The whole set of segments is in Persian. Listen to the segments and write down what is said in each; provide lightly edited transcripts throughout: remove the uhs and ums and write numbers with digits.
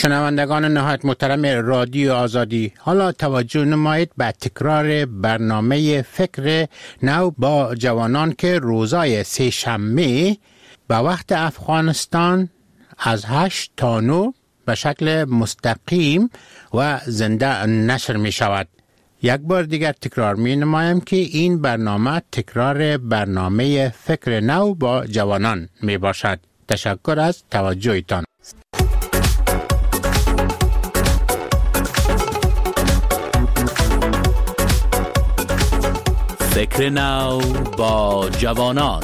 شنوندگان نهایت محترم رادیو آزادی، حالا توجه نمایید به تکرار برنامه فکر نو با جوانان که روزای سه‌شنبه به وقت افغانستان از 8 تا 9 به شکل مستقیم و زنده نشر می شود. یک بار دیگر تکرار می نمایم که این برنامه تکرار برنامه فکر نو با جوانان می باشد. تشکر از توجهتان. فکر نو با جوانان.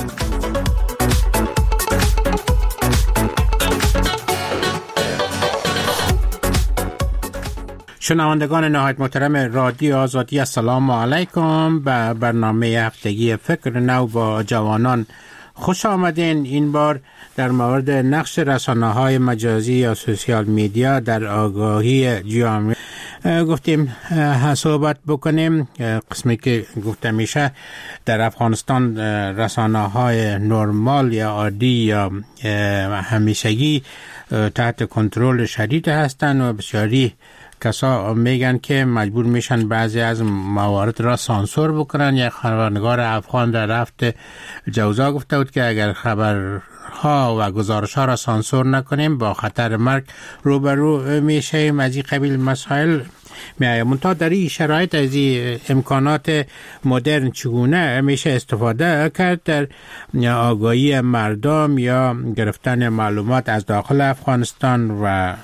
شنوندگان نهایت محترم رادیو آزادی، السلام علیکم. به برنامه هفتگی فکر نو با جوانان خوش آمدین. این بار در مورد نقش رسانه‌های مجازی یا سوشیال میدیا در آگاهی جامعه گفتیم صحبت بکنیم. قسمی که گفته میشه در افغانستان رسانه‌های نرمال یا عادی یا همیشگی تحت کنترل شدید هستند و بسیاری کسا میگن که مجبور میشن بعضی از موارد را سانسور بکنن. یک خبرنگار افغان در هفته جوزا گفته بود که اگر خبرها و گزارش‌ها را سانسور نکنیم با خطر مرگ روبرو میشیم. از این قبیل مسائل منتها در این شرایط از این امکانات مدرن چگونه میشه استفاده کرد در آگاهی مردم یا گرفتن معلومات از داخل افغانستان و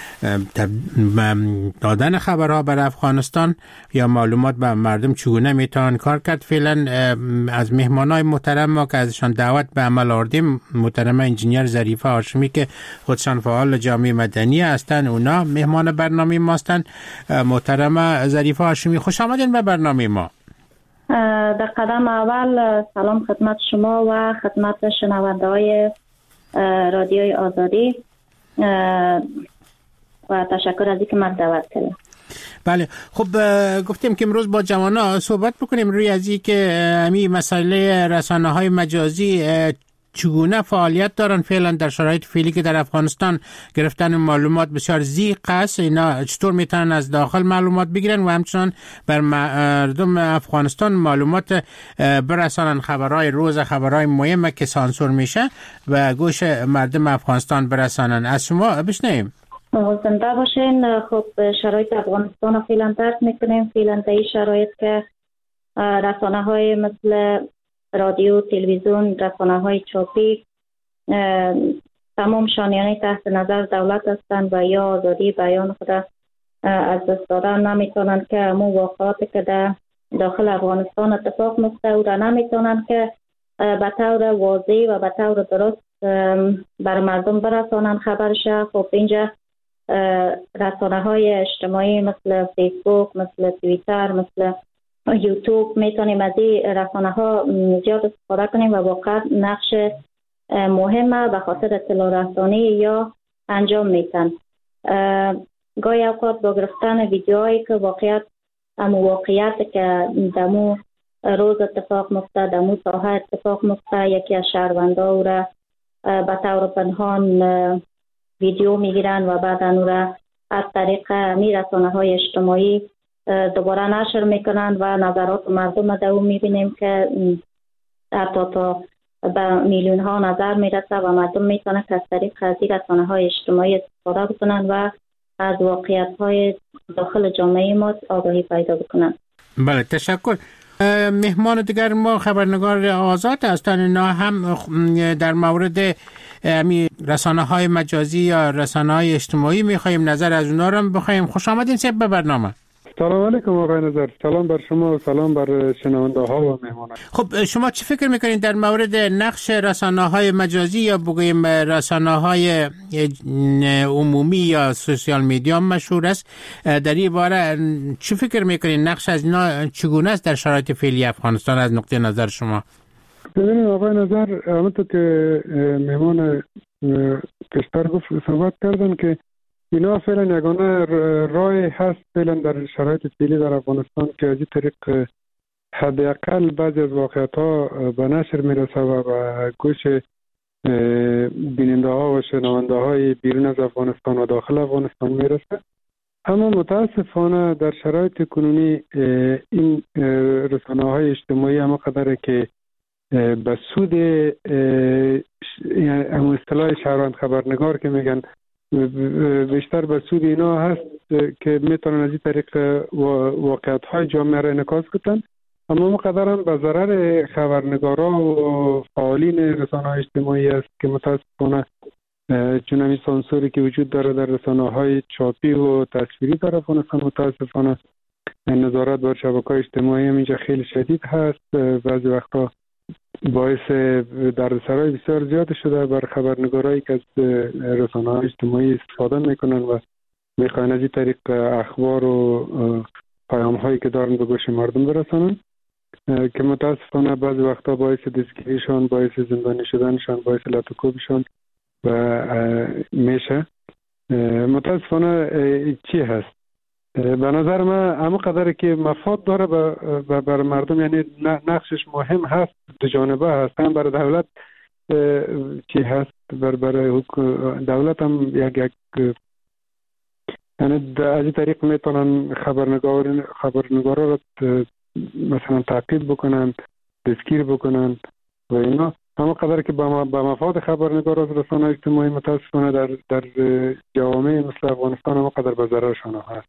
دادن خبرها بر افغانستان یا معلومات به مردم چگونه میتوان کار کرد. فعلا از مهمانای محترم ما که ازشان دعوت به عمل آوردیم، محترم انجینیر ظریفه هاشمی که خودشان فعال جامعه مدنی هستند، اونا مهمان برنامه ما هستند. محترم ظریفه هاشمی، خوش آمدین به برنامه ما. در قدم اول سلام خدمت شما و خدمت شنونده های رادیوی آزادی و تشکر از اینکه من دعوت کردم. بله، خب گفتیم که امروز با جوانا صحبت بکنیم روی از این که همین مسئله رسانه‌های مجازی چگونه فعالیت دارن فعلا در شرایط فعلی که در افغانستان گرفتن معلومات بسیار ضیق است. اینا چطور میتونن از داخل معلومات بگیرن و همچنان بر مردم افغانستان معلومات برسانن، خبرهای روز، خبرهای مهمه که سانسور میشه و گوش مردم افغانستان برسانن. از شما بشنویم. زنده باشین. خب شرایط افغانستان فعلا درک میکنیم. فعلا در این شرایط که رسانه های مثل رادیو، تلویزیون، رسانه های چاپی تمام شانیانه تحت نظر دولت هستند و یا آزادی بیان خود از دست دادن نمیتونن که همون واقعاتی که در داخل افغانستان اتفاق میفته او را نمیتونن که به طور واضح و به طور درست بر مردم برسانن خبرش. خب اینجا رسانه های اجتماعی مثل فیسبوک، مثل توییتر، مثل یوتیوب میتونیم از این رسانه ها زیاد استفاده کنیم و واقعا نقش مهمه به خاطر اطلاع رسانی یا انجام میتن. گاهی اوقات با گرفتن ویدیوهایی که واقعیت که دمو روز اتفاق مفته، دمو ساحه اتفاق مفته، یکی از شهروندا او را به طور پنهان ویدیو میگیرن و بعد او را از طریق رسانه های اجتماعی دوباره نشر میکنن و نظرات مردم در اون میبینیم که حتی تا به میلیون ها نظر میرسه و مردم میتونن که از طریق از رسانه های اجتماعی استفاده بکنن و از واقعیت های داخل جامعه ما آگاهی پیدا بکنن. بله، تشکر. مهمان دیگر ما خبرنگار آزاد هستند. اینا هم در مورد رسانه های مجازی یا رسانه های اجتماعی میخواییم نظر از اونا رو بخوایم. خوش آمدین سب به برنامه. سلام علیکم آقای نظر. سلام بر شما و سلام بر شنونده ها و مهمانان. خب شما چی فکر میکنید در مورد نقش رسانه های مجازی یا بگوییم رسانه های عمومی یا سوشیال میدیا مشهور است، در این باره چی فکر میکنید؟ نقش از اینا چگونه است در شرایط فعلی افغانستان از نقطه نظر شما؟ ببینید آقای نظر، همونطور که مهمان پیشتر گفت صحبت کردن که اینا فعلا یگانه راه هست فعلا در شرایط فعلی در افغانستان که از این طریق حداقل بعضی از واقعیت‌ها به نشر میرسه و به گوش بیننده ها و شنونده های بیرون از افغانستان و داخل افغانستان میرسه. اما متاسفانه در شرایط کنونی این رسانه های اجتماعی اما قدره که به سود یعنی اصطلاح شهروند خبرنگار که میگن بیشتر به سود اینا هست که میتونن از این طریق واقعیت های جامعه را انعکاس کنن، اما مقدر هم به ضرر خبرنگاران و فعالین رسانه های اجتماعی است که متاسفانه چون همین سانسوری که وجود داره در رسانه های چاپی و تصویری در افغانستان متاسفانه نظارت بر شبکه‌های اجتماعی هم اینجا خیلی شدید هست. بعضی وقتا باعث دردسرای بسیار زیاد شده بر خبرنگارایی که از رسانه های اجتماعی استفاده میکنن و میخواین از این طریق اخبار و پیام هایی که دارن به گوش مردم برسانن که متاسفانه بعضی وقتا باعث دستگیریشان، باعث زندانی شدنشان، باعث لطوکوبشان و میشه. متاسفانه چی هست؟ به نظر من اما قدر که مفاد داره بر مردم، یعنی نقشش مهم هست، دو جانبه هست. هم برای دولت چی هست؟ برای دولت هم یک یعنی از این طریق میتونن خبرنگارا را مثلا تعقیب بکنن، دستگیر بکنن و اینا. اما قدر که با مفاد خبرنگار از رسانه اجتماعی متاسفانه در جوامع مثل افغانستان اما قدر به ضررشان هست.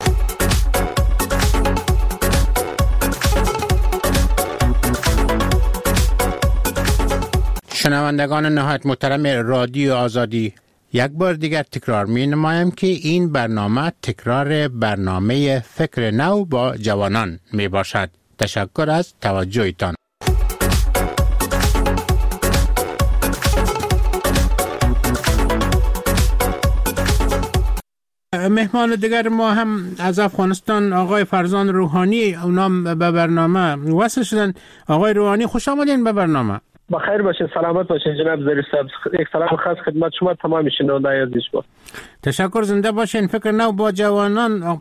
شنوندگان نهایت محترم رادیو آزادی، یک بار دیگر تکرار می نمایم که این برنامه تکرار برنامه فکر نو با جوانان می باشد. تشکر از توجهتان. مهمان دیگر ما هم از افغانستان آقای فرزان روحانی، اونام به برنامه وصل شدن. آقای روحانی خوش آمدین به برنامه. بخیر باشین، سلامت باشین جناب زری صاحب. یک سلام خاص خدمت شما تمام شنوندگان عزیز با. تشکر، زنده باشین. فکر نو با جوانان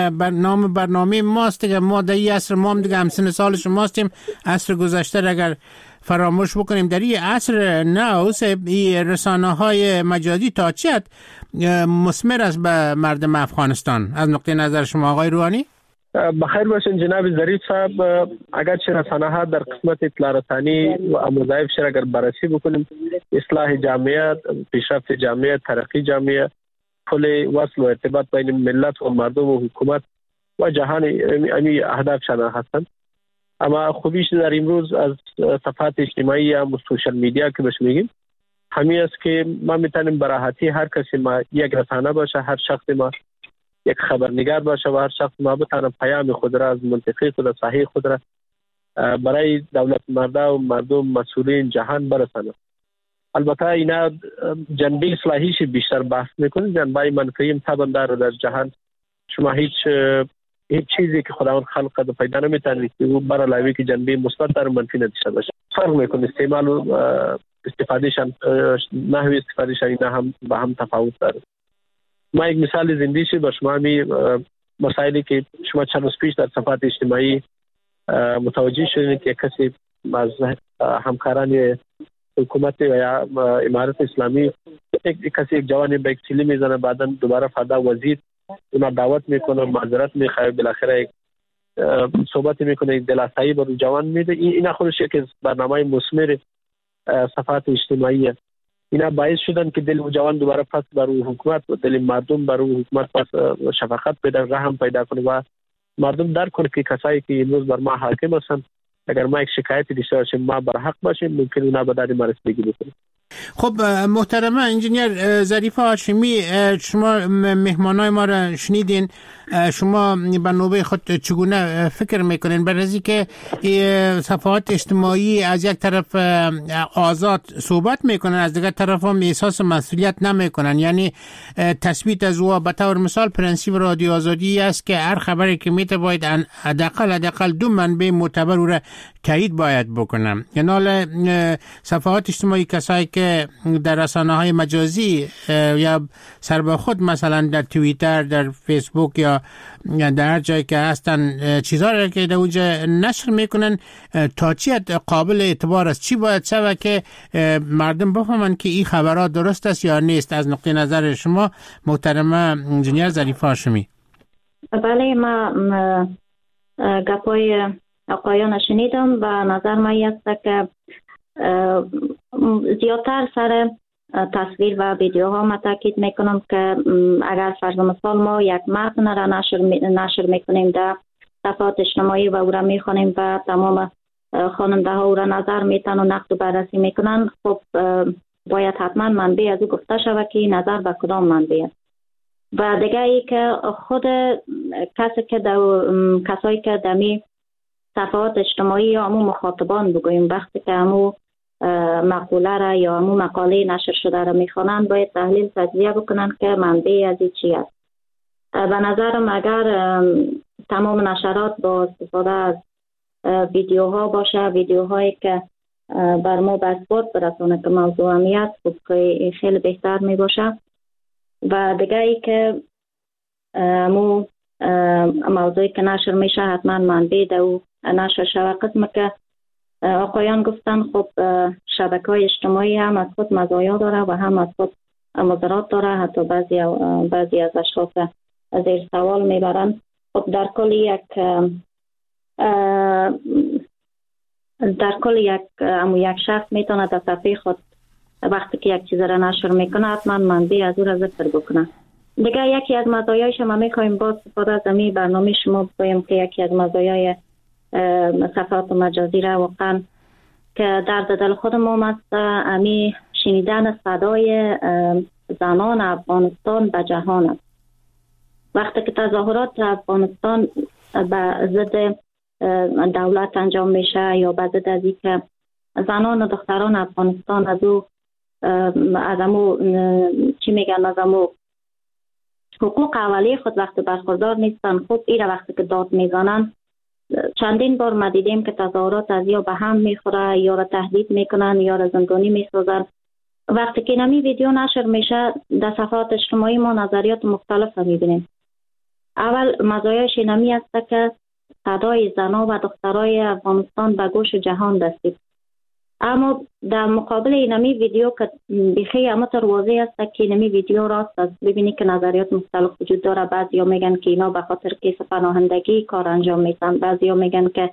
برنامه ماست که ما در این عصر ما هم دیگه همسن سال شماستیم. عصر گذشته اگر فراموش بکنیم در این عصر نو رسانه های مجازی تا چه حد مثمر است به مردم افغانستان از نقطه نظر شما آقای روحانی؟ بخیر باشین جناب ظریف صاحب. اگر چه رسانه ها در قسمت اطلاع رسانی و وظایف شر اگر بررسی بکنیم، اصلاح جامعه، پیشرفت جامعه، ترقی جامعه، پل وصل و ارتباط بین ملت و مردم و حکومت و جهان امی اهداف شان هستند. اما خوبیش در امروز از صفحات اجتماعی یا سوشال میدیا که بهش میگیم همین است که ما میتونیم براحتی هر کسی ما یک رسانه باشه، هر شخص ما یک خبرنگار باشه و هر شخص ما بتونه پیام خود را از منطقه خود صحیح خود را برای دولت مردم مسئولین جهان برسانه. البته اینا جنبه اصلاحیش بیشتر بحث میکنه، جنبه منفی هم طبعا در جهان شما هیچ چیزی که خداوند خلق کرده پیدا نمیتونید که او برای علاوه که جنبه مثبت در منفی نداشته باشه. فرق میکنه استعمال و استفادهشان، نحوه استفادهشان اینا هم با هم تفاوت داره. ما یک مثال زندگی با شما می مسائلی که شما چند روز پیش در صفحات اجتماعی متوجه شدید که کسی از همکاران حکومت و یا امارت اسلامی یک جوانی به یک سیلی میزنه، بعدا دوباره فردا وزیر اونا دعوت میکنه، معذرت میخواه، بالاخره یک صحبت میکنه، یک دلاسایی بر جوان میده. اینا خودش یک برنامه مثمر صفحات اجتماعیه. اینا باعث شدن که دل جوان دوباره پس بر حکومت و دل مردم بر حکومت پس شفقت پیدا، رحم پیدا کنه و مردم درک کنه که کسایی که امروز بر ما حاکم هستن اگر ما یک شکایتی داشته باشیم ما بر حق باشیم ممکن اونا به درد ما رسیدگی بکنه. خب محترم انجینیر ظریف هاشمی، شما مهمانای ما را شنیدین. شما به نوبه خود چگونه فکر میکنین بر از اینکه صفحات اجتماعی از یک طرف آزاد صحبت میکنن، از دیگر طرف هم احساس مسئولیت نمیکنن؟ یعنی تثبیت از او به طور مثال پرنسیپ رادیو آزادی است که هر خبری که میته باید حداقل 2 منبع معتبر او را تایید باید بکنم. یعنی صفحات اجتماعی، کسایی که در رسانه‌های مجازی یا سر به خود مثلا در توییتر، در فیسبوک یا در هر جایی که هستن چیزها را که در اونجا نشر میکنن، تا چی قابل اعتبار است؟ چی باید شود که مردم بفهمن که این خبرات درست است یا نیست؟ از نقطه نظر شما محترمه انجینیر ظریفه هاشمی. بله، ما گپای آقایان شنیدم و نظر ما است که زیادتر سر تصویر و ویدیوها ما تاکید میکنم که اگر فرض مثال ما یک متن را نشر میکنیم در صفحات اجتماعی و او را میخوانیم و تمام خواننده ها او را نظر میتن و نقد و بررسی میکنن، خب باید حتما منبع از او گفته شود که نظر به کدام منبع است. و دیگه ای که خود کسایی که دمی صفحات اجتماعی یا همون مخاطبان بگوییم وقتی که همون مقوله را یا همون مقاله نشر شده را میخوانند، باید تحلیل تجزیه بکنن که منبع از این چی است. به نظرم اگر تمام نشرات با استفاده از ویدیوها باشه، ویدیوهایی که بر ما به اثبات برسونه که موضوع اهمیت، خب خیلی بهتر می باشه. و دیگه ای که موضوعی که نشر میشه حتما منبع دو نشر شود. قسم که آقایان گفتن، خب شبکه‌های اجتماعی هم از خود مزایا داره و هم از خود مضرات داره. حتی بعضی از اشخاص زیر سوال میبرن. خب در کل یک شخص میتونه در صفحه خود وقتی که یک چیز را نشر میکنه حتما منبع از او را ذکر بکنه. دیگه یکی از مزایایش ما میخوایم با استفاده از این برنامه شما بگویم که یکی از مزایای صفحات مجازی را واقعا که درد دل خودم است، امی شنیدن صدای زنان افغانستان به جهان است. وقتی که تظاهرات افغانستان به ضد دولت انجام میشه یا به ضد از اینکه زنان و دختران افغانستان از امو چی میگن، از امو حقوق اولیه خود وقتی برخوردار نیستن، خب ایره وقتی که داد میزنن چندین بار ما دیدیم که تظاهرات از یا به هم میخوره یا را تهدید میکنن یا را زندانی میسازن. وقتی که نمی ویدیو نشر میشه در صفحات اجتماعی ما نظریات مختلف میبینیم. اول مزایاش نمی است که صدای زنان و دخترای افغانستان به گوش جهان رسید. اما در مقابل اینمی ویدیو که بخی همونطور واضح است که اینمی ویدیو راست است، ببینی که نظریات مختلف وجود داره. بعضیا میگن که اینا به خاطر کیس پناهندگی کار انجام میدن، بعضیا میگن که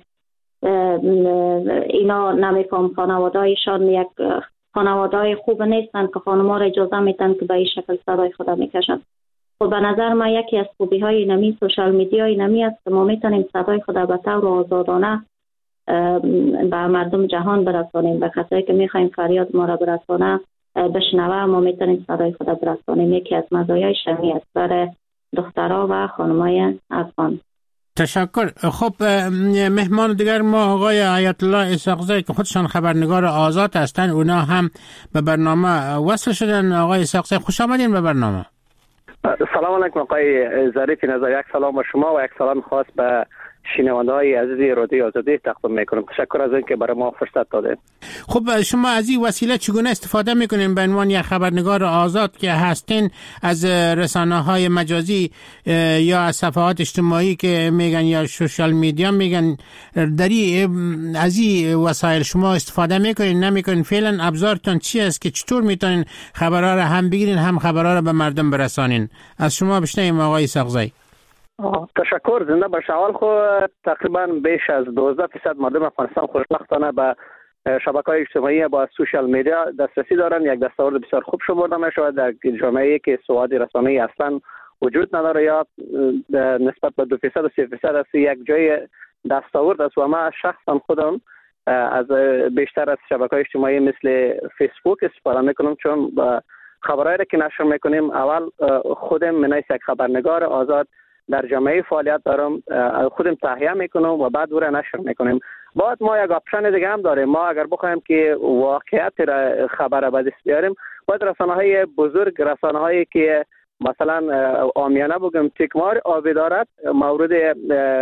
اینا نمیفهم خانوادهایشان یک خانواده‌های خوب نیستن که خانم‌ها را اجازه میدن که به این شکل صدای خود میکشن. خب به نظر ما یکی از خوبی‌های اینمی سوشال میدیا اینمی است که ما میتونیم صدای خود به طور آزادانه به مردم جهان برسانیم. به کسایی که میخوایم فریاد ما را برسانه بشنوه، ما میتونیم صدای خود برسانیم. یکی از مزایای شمی است برای دخترها و خانمای افغان. تشکر. خب مهمان دیگر ما آقای آیت الله اسحاقزی که خودشان خبرنگار آزاد هستند، اونا هم به برنامه وصل شدن. آقای اسحاقزی خوش آمدین به برنامه. سلام علیکم آقای ظریف نظر. یک سلام به شما و یک سلام خاص به شنونده های عزیز رادیو آزادی تقدیم میکنم. تشکر از اینکه برای ما فرصت دادید. خب شما از این وسیله چگونه استفاده میکنین به عنوان یک خبرنگار آزاد که هستین از رسانه‌های مجازی یا از صفحات اجتماعی که میگن یا سوشال میدیا میگن، از این وسایل شما استفاده میکنین نمیکنین؟ فعلا ابزارتون چی است که چطور میتونین خبرها را هم بگیرین هم خبرها را به مردم برسانین؟ از شما بشنویم آقای اسحاقزی. تشکر. زنده باشه. اول خو تقریبا بیش از 12% مردم افغانستان خوشبختانه به شبکه‌های اجتماعی با سوشال میدیا دسترسی دارن. یک دستاورد بسیار خوب شمرده میشود در جامعه‌ای که سواد رسانه‌ای اصلا وجود نداره یا نسبت به 2% و 3% است. یک جای دستاورد است و ما شخصا خودم از بیشتر از شبکه‌های اجتماعی مثل فیسبوک استفاده میکنم، چون خبرایی را که نشر میکنیم اول خودم منیس یک خبرنگار آزاد در جامعه فعالیت دارم، خودم تهیه میکنم و بعد او را نشر میکنیم. بعد ما یک آپشن دیگه هم داریم. ما اگر بخوایم که واقعیت را خبر به دست بیاریم، باید رسانه‌های بزرگ، رسانه‌هایی که مثلا عامیانه بگم تکمار آبی دارد، مورد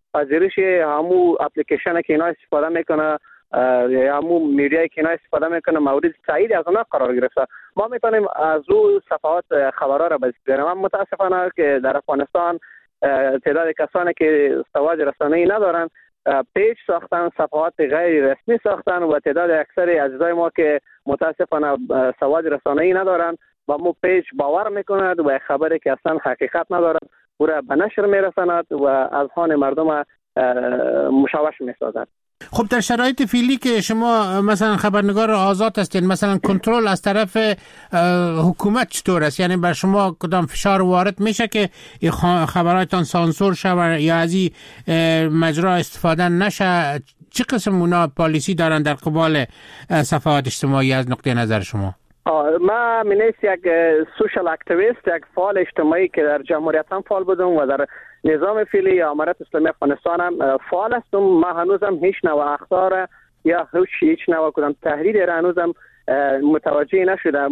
پذیرش همو اپلیکیشن که اینا استفاده میکنه یا همو میدیایی که اینا استفاده میکنه مورد تایید از اونا قرار گرفته. ما میتونیم از او صفحات خبرها را بذاریم. من متاسفانه که در افغانستان تعداد کسانی که سواد رسانه‌ای ندارن پیج ساختن، صفحات غیر رسمی ساختن و تعداد اکثر عزیزای ما که متاسفانه سواد رسانه‌ای ندارن و مو پیج باور میکند و خبری که اصلا حقیقت ندارد او را به نشر میرساند و اذهان مردم مشوش میسازد. خب در شرایط فعلی که شما مثلا خبرنگار آزاد هستین، مثلا کنترل از طرف حکومت چطور است؟ یعنی بر شما کدام فشار وارد میشه که خبراتتان سانسور شود یا از این مجرا استفاده نشه؟ چه قسم اونا پالیسی دارن در قبال صفحات اجتماعی از نقطه نظر شما؟ ما منیست یک سوشال اکتیویست، یک فعال اجتماعی که در جمهوریت هم فعال بودم و در نظام فعلی امارت اسلامی افغانستان هم فعال هستم. ما هنوزم هیچ نوع اخطار یا هیچ نوع کدام تهدید را هنوزم متوجه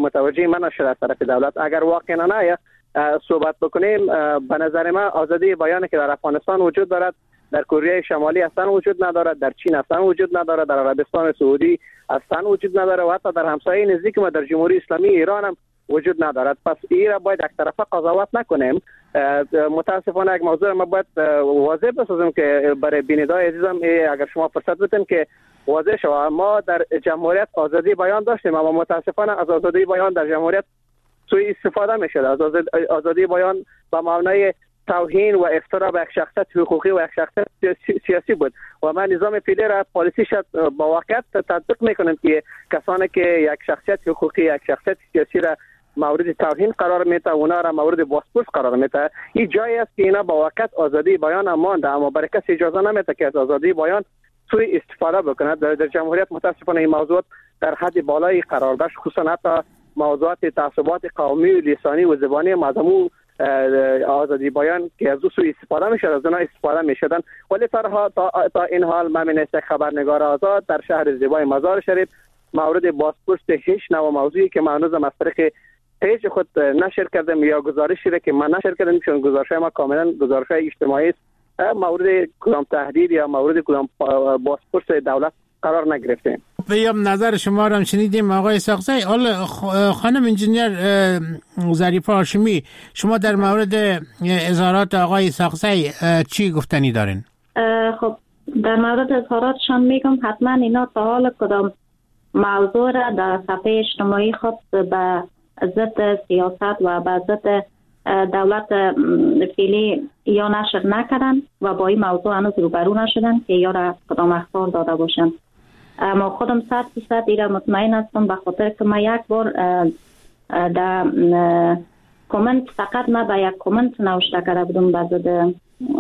من نشده از طرف دولت. اگر واقعا نه صحبت بکنیم، به نظر من آزادی بیان که در افغانستان وجود دارد در کره شمالی اصلا وجود ندارد، در چین اصلا وجود ندارد، در عربستان سعودی اصلا وجود ندارد و حتی در همسایه نزدیک ما در جمهوری اسلامی ایران هم وجود ندارد. پس این را باید یک طرفه قضاوت نکنیم. متاسفانه یک موضوع ما باید واضح بسازیم که برای بینندگان عزیزم اگر شما فرصت بدین که واضح شود. ما در جمهوریت آزادی بیان داشتیم اما متاسفانه از آزادی بیان در جمهوریت سوء استفاده میشد. از آزادی بیان به معنای توهین و افترا به یک شخصیت حقوقی و یک شخصیت سیاسی بود و ما نظام فعلی را پالیسیش با واقعیت تطبیق میکنیم که کسانی که یک شخصیت حقوقی یک شخصیت سیاسی را مورد توهین قرار میده اونا را مورد بازپرس قرار میده. این جایی است که اینا با واقعیت آزادی بیان مانده اما برای کسی اجازه نمیده که از آزادی بیان سوء استفاده بکنه. در جمهوریت متاسفانه این موضوعات در حد بالایی قرار داشت، خصوصا حتی موضوعات تعصبات قومی و لسانی و زبانی مذموم آزادی بیان که از او سوء استفاده میشد، از اونها استفاده میشدن. ولی تا این حال من می‌نست خبرنگار آزاد در شهر زیبای مزار شریف مورد بازپرس هیچ نوع موضوعی که من هنوزم از طریق پیج خود نشر کردم یا گزارشی را که من نشر کردم چون گزارش‌های ما کاملا گزارش‌های اجتماعی است، مورد کدام تهدید یا مورد کدام بازپرس دولت قرار نگرفتیم. بیام نظر شما را شنیدیم آقای ساقزی. خانم انجینیر ظریفه هاشمی، شما در مورد اظهارات آقای ساقزی چی گفتنی دارین؟ خب در مورد اظهاراتشان میگم حتما اینا تا حال کدام موضوع را در صفحه اجتماعی خود به ضد سیاست و به ضد دولت فعلی یا نشر نکردن و با این موضوع هنوز روبرو نشدن که یا را کدام اخبار داده باشن. اما خودم 100% ایره مطمئن هستم به خاطر که من یک بار در کامنت فقط من به یک کامنت نوشته کرده بودم به ضد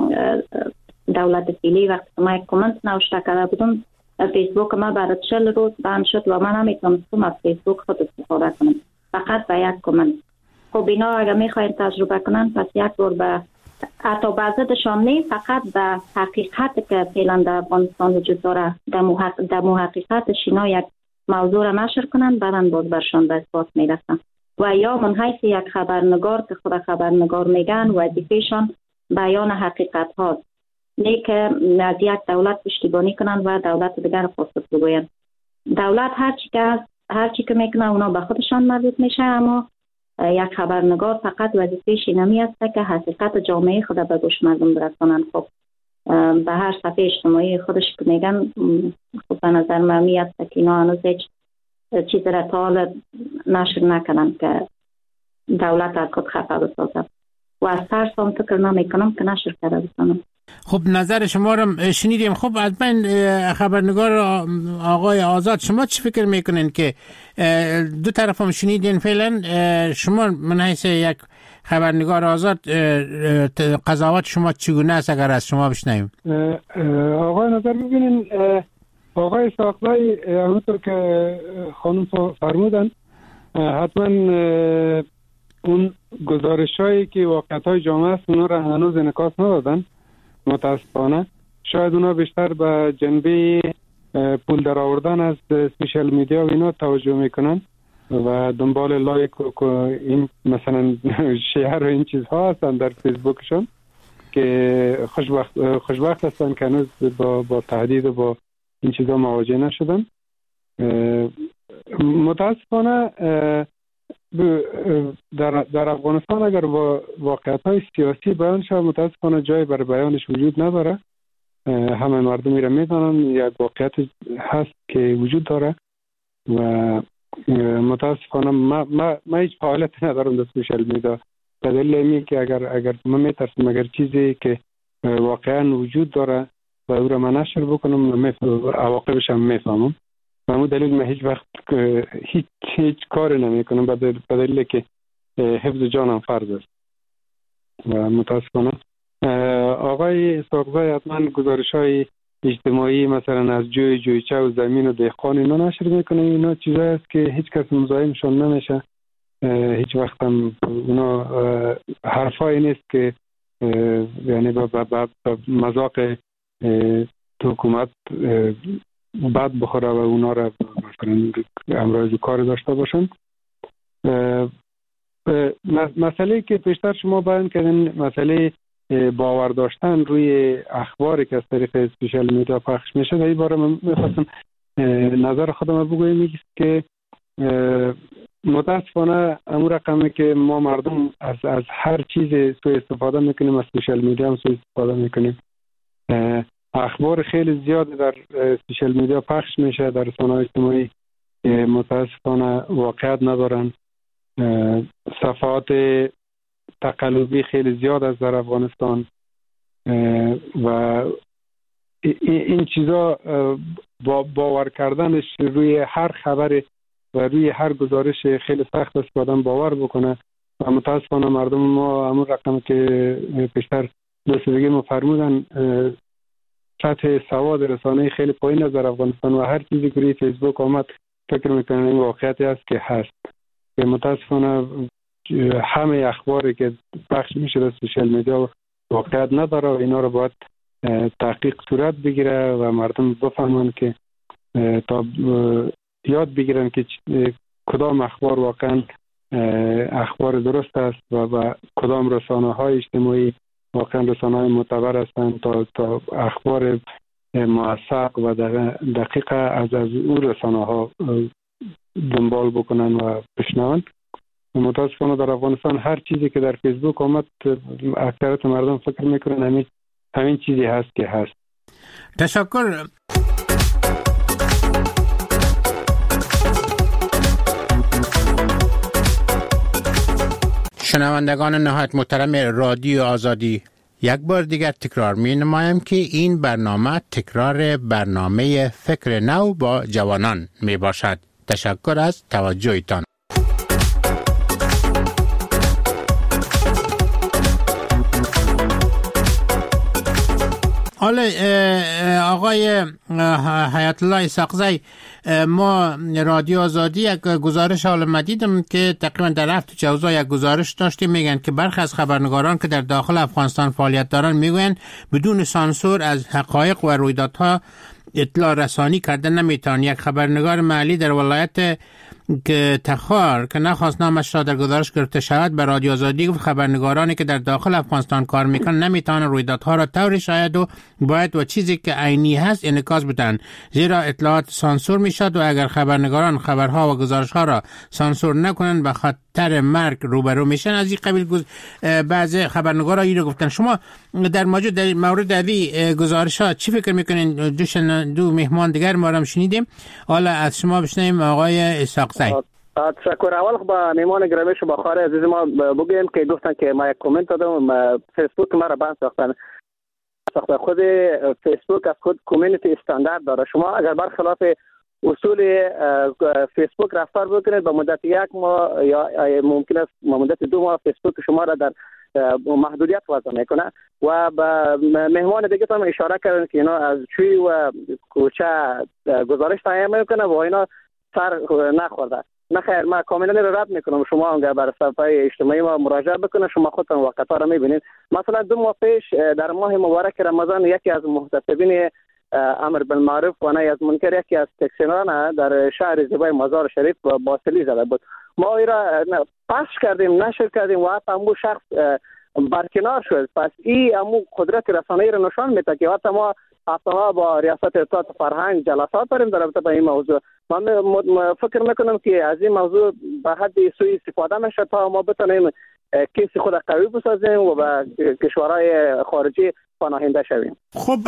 دولت فعلی. وقتی که من یک کامنت نوشته کرده بودم فیسبوک ما بعد 40 روز بند شد و من نمیتونستم از فیسبوک خود استفاده کنم فقط به یک کامنت. خب اینا اگر میخواین تجربه کنن پس یک بار به حتی بعضدشان نه فقط به حقیقت که فعلا در افغانستان وجود داره در محققتش اینا یک موضوع را نشر کنن بعدن باز برشان به اثبات میرسن و یا من حیث یک خبرنگار که خود خبرنگار میگن وظیفهشان بیان حقیقت هاست، نه که از یک دولت پشتیبانی کنن و دولت دیگر فاسد بگوین. دولت هرچی که میکنه اونا به خودشان مربوط میشه اما یک خبرنگار فقط وظیفه‌اش اینمی است که حقیقت جامعه خود به گوش مردم برسانند. خب به هر صفحه اجتماعی خودش که میگن خب به نظر من می است که اینا هنوز هیچ چیز را تا حال نشر نکنن که دولت در خود خفه بسازد و از ترس هم فکر نمیکنم که نشر کرده بسانم. خب نظر شما رو شنیدیم. خب از من خبرنگار آقای آزاد شما چی فکر میکنین که دو طرف هم شنیدین فعلا شما من حیث یک خبرنگار آزاد قضاوت شما چگونه است اگر از شما بشنویم؟ آقای نظر ببینین آقای ساقزی همونطور که خانم فرمودن حتما اون گزارش‌هایی که واقعیت‌های جامعه است اونا را هنوز انعکاس ندادن متاسفانه. شاید اونا بیشتر به جنبه پول در آوردن از سوشال میدیا و اینا توجه میکنن و دنبال لایک و این مثلا شیر و این چیزها هستن در فیسبوکشون که خوشبخت هستن که هنوز با تهدید و با این چیزا مواجه نشدن. متاسفانه در افغانستان اگر با واقعیت‌های سیاسی بیان شود، متاسفانه جای برای بیانش وجود نداره. همه مردمی را میدانن یک واقعیت هست که وجود داره و متاسفانه ما هیچ فعالیت ندارم در سوشال میدیا، به دلیل اینکه که اگر من میترسم اگر چیزی که واقعا وجود داره و او را من نشر بکنم عواقبش هم میفهمم. و همون دلیل من هیچ وقت هیچ کاری نمی کنم، به دلیل که حفظ جانم فرض است. و متاسفانه آقای اسحاقزی حتما گزارش های اجتماعی مثلا از جویچه و زمین و دهقان اینا نشر میکنه. اینا چیزایی است که هیچ کس مزاحمشون نمیشه. هیچ وقت هم اونا حرفایی نیست که یعنی با مذاق حکومت بد بخوره و اونا را مثلا امراض کار داشته باشن. مسئله که پیشتر شما بیان کردین، مسئله باور داشتن روی اخباری که از طریق سوشال میدیا پخش میشه، در این باره من میخواستم نظر خودم بگویم که متاسفانه امور رقمی که ما مردم از هر چیز سوء استفاده میکنیم، از سوشال میدیا هم سوء استفاده میکنیم. اخبار خیلی زیاد در سوشال میدیا پخش میشه در رسانه‌های اجتماعی، متاسفانه واقعیت ندارن. صفحات تقلبی خیلی زیاد است در افغانستان و این چیزا باور کردنش روی هر خبر و روی هر گزارش خیلی سخت است که آدم باور بکنه. و متاسفانه مردم ما همون رقم که پیشتر دوستگی ما فرمودن، سطح سواد رسانه‌ای خیلی پایین است در افغانستان و هر چیزی که روی فیسبوک آمد فکر میکنن این واقعیتی است که هست. متاسفانه همه اخباری که پخش میشه در سوشال میدیا واقعیت نداره و اینا رو باید تحقیق صورت بگیره و مردم بفهمن که تا یاد بگیرن که کدام اخبار واقعا اخبار درست است و کدام رسانه‌های اجتماعی واقعا رسانه‌های معتبر هستند تا اخبار موثق و دقیق از اون رسانه‌ها دنبال بکنن و بشنون. متاسفانه در افغانستان هر چیزی که در فیسبوک آمد اکثریت مردم فکر میکنن همین چیزی هست که هست. تشکر. شنوندگان نهایت محترم رادیو آزادی، یک بار دیگر تکرار می نمایم که این برنامه تکرار برنامه فکر نو با جوانان می باشد. تشکر از توجهتان. حالا آقای حیات الله اسحاقزی، ما رادیو آزادی یک گزارش حالا دیدم که تقریبا در هفته جوزا یک گزارش داشتیم، میگن که برخی از خبرنگاران که در داخل افغانستان فعالیت دارن میگوین بدون سانسور از حقایق و رویدادها اطلاع رسانی کردن نمیتوان. یک خبرنگار محلی در ولایت که تخار که نخواست نامش را در گزارش گرفته شود به رادیو آزادی گفت خبرنگارانی که در داخل افغانستان کار میکنن نمیتوانند رویدادها را طوری شاید و باید و چیزی که عینی هست انعکاس بدن، زیرا اطلاعات سانسور میشد و اگر خبرنگاران خبرها و گزارشها را سانسور نکنند به خطر مرگ روبرو میشن. از این قبیل بعضی خبرنگارا اینو گفتن. شما در مورد این گزارش ها چی فکر میکنین؟ دو مهمان دیگر ما را شنیدیم، حالا از شما بشنویم آقای اسحاقزی. تشکر. اول با مهمان گرامی شما بخاره عزیز ما بگویم که گفتن که ما یک کامنت دادم، فیسبوک ما را بند ساختن. خود فیسبوک از خود کمیونیتی استاندارد داره. شما اگر برخلاف اصول فیسبوک رفتار بکنید به مدت یک ماه یا ممکن است مدت 2 ماه فیسبوک شما را در محدودیت وضع میکنه. و به مهمان دیگه هم اشاره کردن که اینا از چوی و کوچه گزارش تهیه میکنه و اینا سر نخورده. نه خیر، ما کاملا رد میکنم. شما اگر بر صفحه اجتماعی ما مراجعه بکنید شما خودتون واقعا رو میبینید. مثلا 2 ماه پیش در ماه مبارک رمضان یکی از محتسبین امر بالمعروف و نهی از منکر یکی از تکسینان در شهر زیبای مزار شریف باطلی زده بود. ما این را پخش کردیم، نشر کردیم و حتی همون شخص برکنار شد. پس این همون قدرت رسانه‌ای را نشان میده که حتی ما هفته‌ها با ریاست اطلاعات فرهنگ جلسات داریم در رابطه با این موضوع. من فکر میکنم که از این موضوع به حد سوء استفاده میشه تا ما بتونیم کیس خود قوی بسازیم و به کشورهای خارجی پناهنده شویم. خب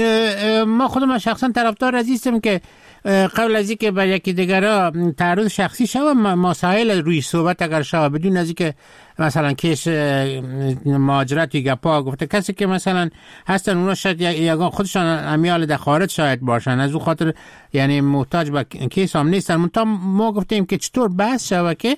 ما خودم شخصا طرفدار از هستم که قبل از اینکه بر یکی دیگرها تعرض شخصی شود مسائل روی صحبت اگر شود بدون از اینکه مثلا کیس مهاجرت یا گپا گفته کسی که مثلا هستن اونا شاید یگان خودشان امیال در خارج شاید باشن از اون خاطر یعنی محتاج به کیس هم نیستن. منتها ما گفتیم که چطور بحث شود که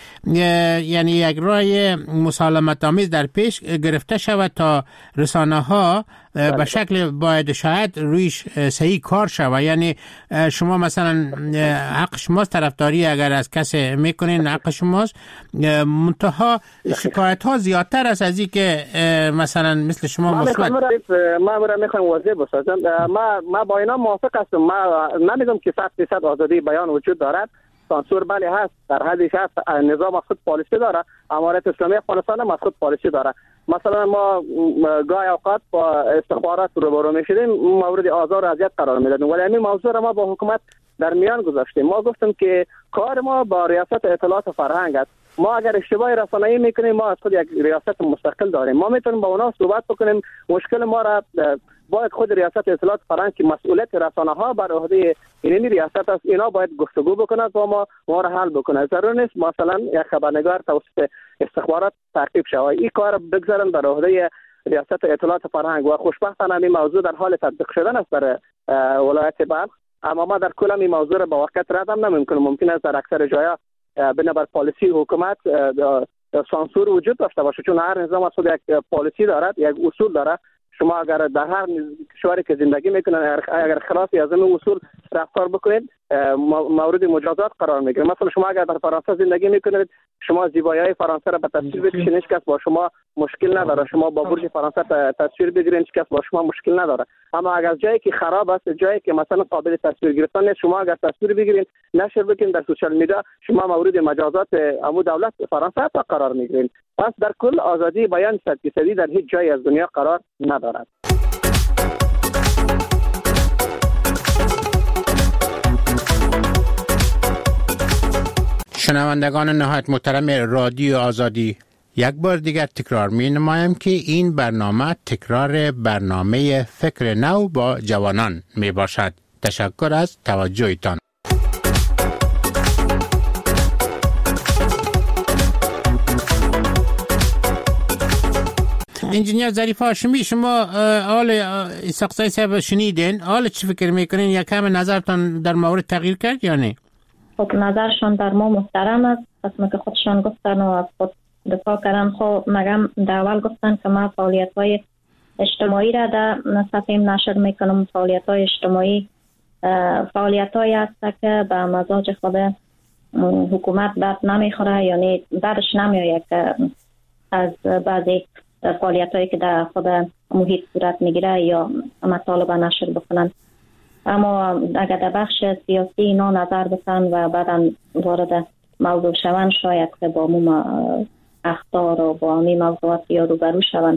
یعنی یک راه مسالمت آمیز در پیش گرفته شود تا رسانه ها به شکل باید شاید رویش صحیح کار شود. یعنی شما مثلا حق شماست طرفداری اگر از کسی میکنین حق شماست، منتها شکایت ها زیادتر است از این که مثلا مثل شما مثبت. ما میخوایم واضح بسازم، ما با اینا موافق هستم. ما نمیگم که 100% آزادی بیان وجود دارد، سانسور بله هست، در حدی هست، نظام خود پالیسی داره، امارت اسلامی افغانستان هم خود پالیسی داره. مثلا ما گاهی اوقات با استخبارات روبرو میشدیم مورد آزار و اذیت قرار میدادیم، ولی این موضوع را ما با حکومت در میان گذاشتیم. ما گفتیم که کار ما با ریاست اطلاعات فرهنگ است. ما اگر اشتباه رسانه‌ای میکنیم ما از خود یک ریاست مستقل داریم، ما میتونیم با اونا صحبت بکنیم. مشکل ما را باید خود ریاست اطلاعات فرهنگ که مسئولیت رسانه ها بر عهده این ریاست است، اینا باید گفتگو بکنند و ما را حل بکنند. ضرور نیست مثلا یک خبرنگار توسط استخبارات تعقیب شود. این کار بگذارن بر عهده ریاست اطلاعات فرهنگ و خوشبختانه این موضوع در حال تطبیق شدن است در ولایت بلخ. اما ما در کل این موضوع را با وقت رد هم نمی‌کنیم. ممکن است در اکثر جاها بنابر پالیسی حکومت سانسور وجود داشته باشه، چون هر نظام خود یک پالیسی دارد، یک اصول دارد. شما اگر در هر کشوری که زندگی میکنید اگر خلاف از این اصول رفتار بکنید مورد مجازات قرار میگیرید. مثلا شما اگر در فرانسه زندگی میکنید، شما زیبایی‌های فرانسه را به تصویر بکشید، هیچ کس با شما مشکل نداره. شما با برج فرانسه تصویر بگیرید، هیچ کس با شما مشکل نداره. اما اگر جایی که خراب است، جایی که مثلا قابل تصویر گرفتن نیست، شما اگر تصویر بگیرید نشر بکنید در سوشال میدیا، شما مورد مجازات امو دولت فرانسه قرار میگیرید. پس در کل آزادی بیان 100% در هیچ جایی از دنیا قرار ندارد. شنوندگان نهایت محترم رادیو آزادی، یک بار دیگر تکرار می نمایم که این برنامه تکرار برنامه فکر نو با جوانان می باشد. تشکر از توجهتان. انجینیر ظریف هاشمی، شما حال سقسای صاحب شنیدین، حال چی فکر میکنین؟ یکم نظرتان در مورد تغییر کرد یا نه؟ خب نظرشان در ما محترم است، قسم که خودشان گفتن و از خود دفاع کردن. خب مگم در اول گفتن که ما فعالیت‌های اجتماعی را در صفحه نشر میکنم. فعالیت‌های اجتماعی فعالیت‌هایی است که به مزاج خود حکومت بد نمیخوره، یعنی درش نمیآید که از بعضی فعالیت‌هایی که در خود محیط صورت میگیره یا مطالب نشر بکنن. اما اگر در بخش سیاسی اینا نظر بسن و بعدا وارد موضوع شون، شاید که با مو اخطار و با امی موضوعات یا روبرو شون.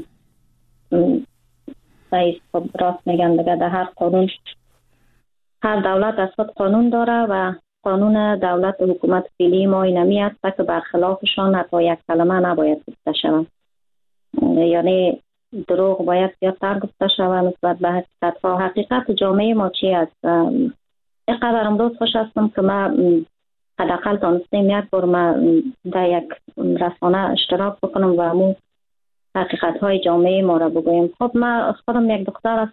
خب راست میگن دیگه، در هر قانون هر دولت از خود قانون داره و قانون دولت و حکومت فعلی ما اینمی است که برخلافشان حتی یک کلمه نباید گفته شود. یعنی دروغ باید زیادتر گفته شود نسبت به حقیقت. و حقیقت جامعه ما چی است؟ اینقدر امروز خوش هستم که ما حداقل تانستیم یک بار ما در یک رسانه اشتراک بکنم و مو حقیقت های جامعه ما را بگویم. خب ما خودم یک دختر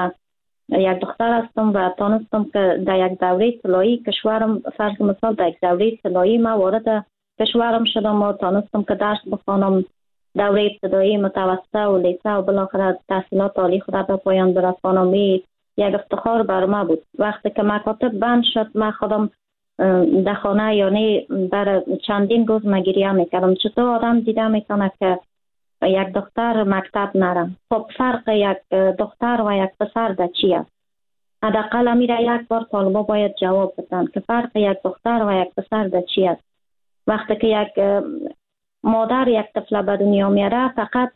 هستم و تانستم که در یک دوره طلایی کشورم، فرض مثال در یک دوره طلایی ما وارد کشورم شدم و تانستم که درس بخوانم، دوره ابتدایی، متوسطه و لیسه و بالاخره تحصیلات عالی خود به پایان برسانم. یک افتخار بر ما بود. وقتی که مکاتب بند شد ما خودم در خانه یعنی در چندین روز ما گریه میکردم. چطور آدم دیده میکنه که یک دختر مکتب نره؟ خب فرق یک دختر و یک پسر در چی است؟ حداقل میره یک بار طالبا باید جواب بدن که فرق یک دختر و یک پسر در چی است. وقتی که یک مادر یک طفل به دنیا میاره فقط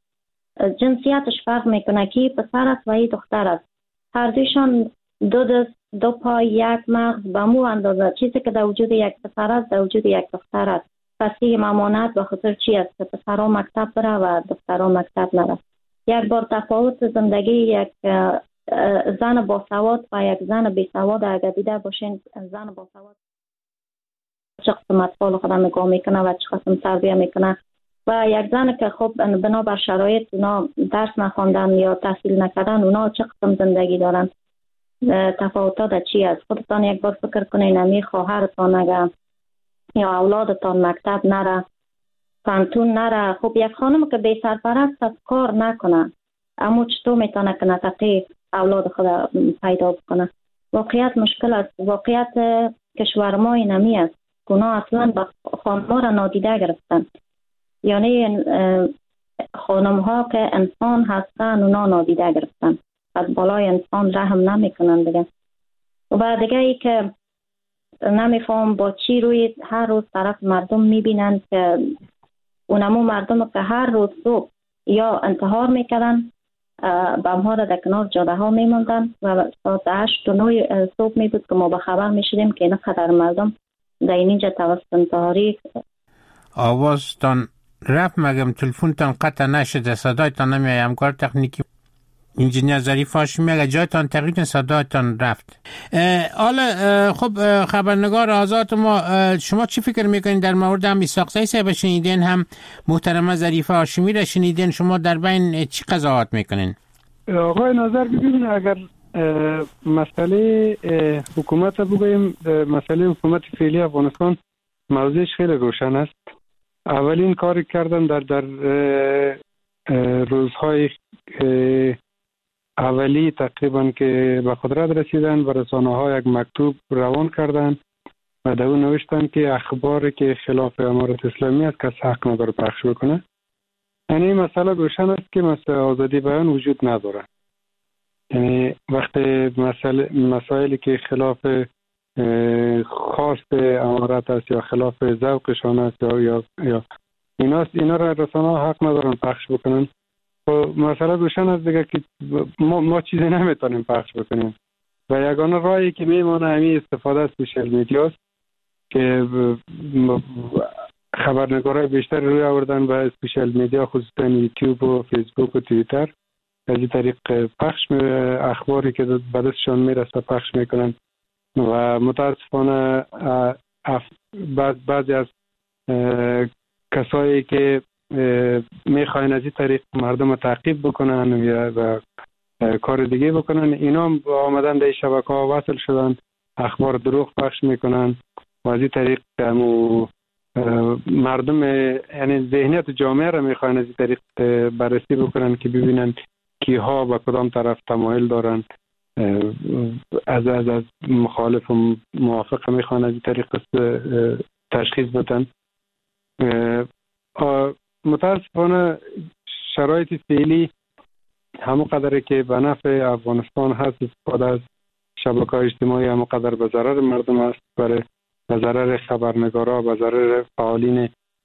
جنسیتش فرق میکنه که پسر است و این دختر است. هر دویشان دو دست، دو پای، یک مغز به مو اندازه. چیزی که در وجود یک پسر است در وجود یک دختر است. پس این ممانعت به خاطر چی است که پسرها مکتب بره و دخترها مکتب نره. یک بار تفاوت زندگی یک زن باسواد و یک زن بیسواد اگر دیده باشین، زن باسواد چه قسم اطفال خود نگاه میکنه و چه قسم تربیه میکنه و یک زن که خب بنابر شرایط اونا درس نخواندن یا تحصیل نکردن اونا چه قسم زندگی دارن. تفاوتات در چی است؟ خودتان یک بار فکر کنین امی خواهرتان اگر یا اولادتان مکتب نره، پانتون نره، خب یک خانم که بی سرپرست است کار نکنه اما چطور میتونه که نفقه اولاد خود پیدا بکنه؟ واقعیت مشکل است. واقعیت کشور ما اینمی است. اونا اصلا به خانم ها را نادیده گرفتن. یعنی خانم ها که انسان هستن اونا نادیده گرفتن. از بالای انسان رحم نمی کنن دیگه. و دیگه ای که نمیفهم با چی روی هر روز طرف مردم میبینن که اونمو مردم که هر روز صبح یا انتحار میکردن بم ها را در کنار جاده ها میموندن و ساعت 8 و 9 صبح می بود که ما به خبر میشدیم که اینقدر مردم در اینجا توسط انتحاری. آوازتان رفت مگم تلفنتان قطع نشده، صدایتان نمیای. همکار تکنیکی انجینیر ظریف هاشمی اگر جایتان تغییر صدایتان رفت. حالا خب خبرنگار آزاد ما، شما چی فکر میکنید در مورد هم اسحاق صاحب شنیدین هم محترم ظریف هاشمی را شنیدین، شما در بین چی قضاوت میکنین؟ آقای نظر ببینید اگر مسئله حکومت بگوییم، مسئله حکومت فعلی افغانستان موضوعش خیلی روشن است. اولین کاری کردن در روزهای اولی تقریبا که به قدرت رسیدن و رسانه ها یک مکتوب روان کردن و در اون نوشتن که اخباری که خلاف امارت اسلامی است کس حق نداره پخش بکنه. یعنی این مسئله روشن است که مسئله آزادی بیان وجود نداره. یعنی وقتی مسائلی که خلاف خواست امارت است یا خلاف ذوقشان است یا اینا را رسانه ها حق ندارن پخش بکنن. مسئله روشن است دیگه که ما چیزی نمیتونیم پخش بکنیم و یگانه راهی که میمونه همین استفاده از سوشال میدیا است که خبرنگارای بیشتر روی آوردن و سوشال میدیا خصوصا یوتیوب و فیسبوک و توییتر از این طریق پخش اخباری که به دستشان میرسه پخش میکنن و متاسفانه بعضی از کسایی که میخواین از این طریق مردم تعقیب بکنن یا کار دیگه بکنن، اینا آمدن در شبکه ها وصل شدن، اخبار دروغ پخش میکنن و از این طریق مردم یعنی ذهنیت جامعه را میخواین از این طریق بررسی بکنن که ببینن کیها به کدام طرف تمایل دارن، از مخالف و موافق میخوان از این طریق تشخیص بدن. متاسفانه شرایط فعلی همون قدری که به نفع افغانستان هست استفاده از شبکه‌های اجتماعی همون قدر به ضرر مردم است، به ضرر خبرنگارا، به ضرر فعالین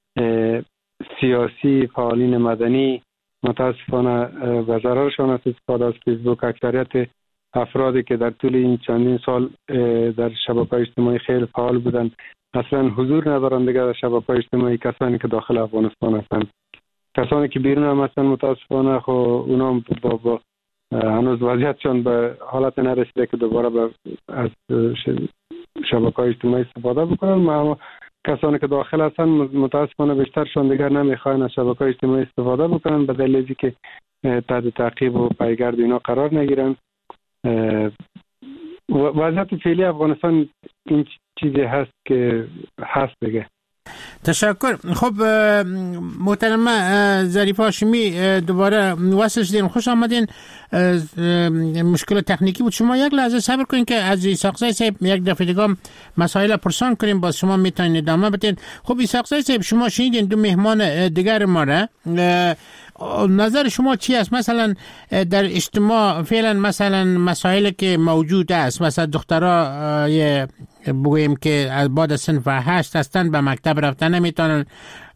سیاسی، فعالین مدنی. متاسفانه به ضررشان است استفاده از فیسبوک. اکثریت افرادی که در طول این چندین سال در شبکه‌های اجتماعی خیلی فعال بودند اصلا حضور ندارن دیگه در شبکه‌های اجتماعی. کسانی که داخل افغانستان هستند، کسانی که بیرون هم هستن متاسفانه خب اونا با هنوز وضعیتشان به حالت نرسیده که دوباره از شبکه‌های اجتماعی استفاده بکنن. اما کسانی که داخل هستن متاسفانه بیشترشان دیگر نمیخواین از شبکه‌های اجتماعی استفاده بکنن به دلیلی که تحت تعقیب و پیگرد اینا قرار نگیرن. وضعیت فعلی افغانستان این چیزی هست که هست دیگه. تشکر. خب محترم ظریف هاشمی دوباره وصل شدین، خوش آمدین. مشکل تکنیکی بود، شما یک لحظه صبر کنین که از اسحاق صاحب یک دفعه دیگه مسائل پرسان کنیم، باز شما میتونید ادامه بدین. خب اسحاق صاحب شما شنیدین دو مهمان دیگر ما را، نظر شما چی است؟ مثلا در اجتماع فعلا مثلا مسائلی که موجود است، مثلا دخترها بگوییم که از بعد صنف 8 هستن به مکتب رفتن نمیتونن،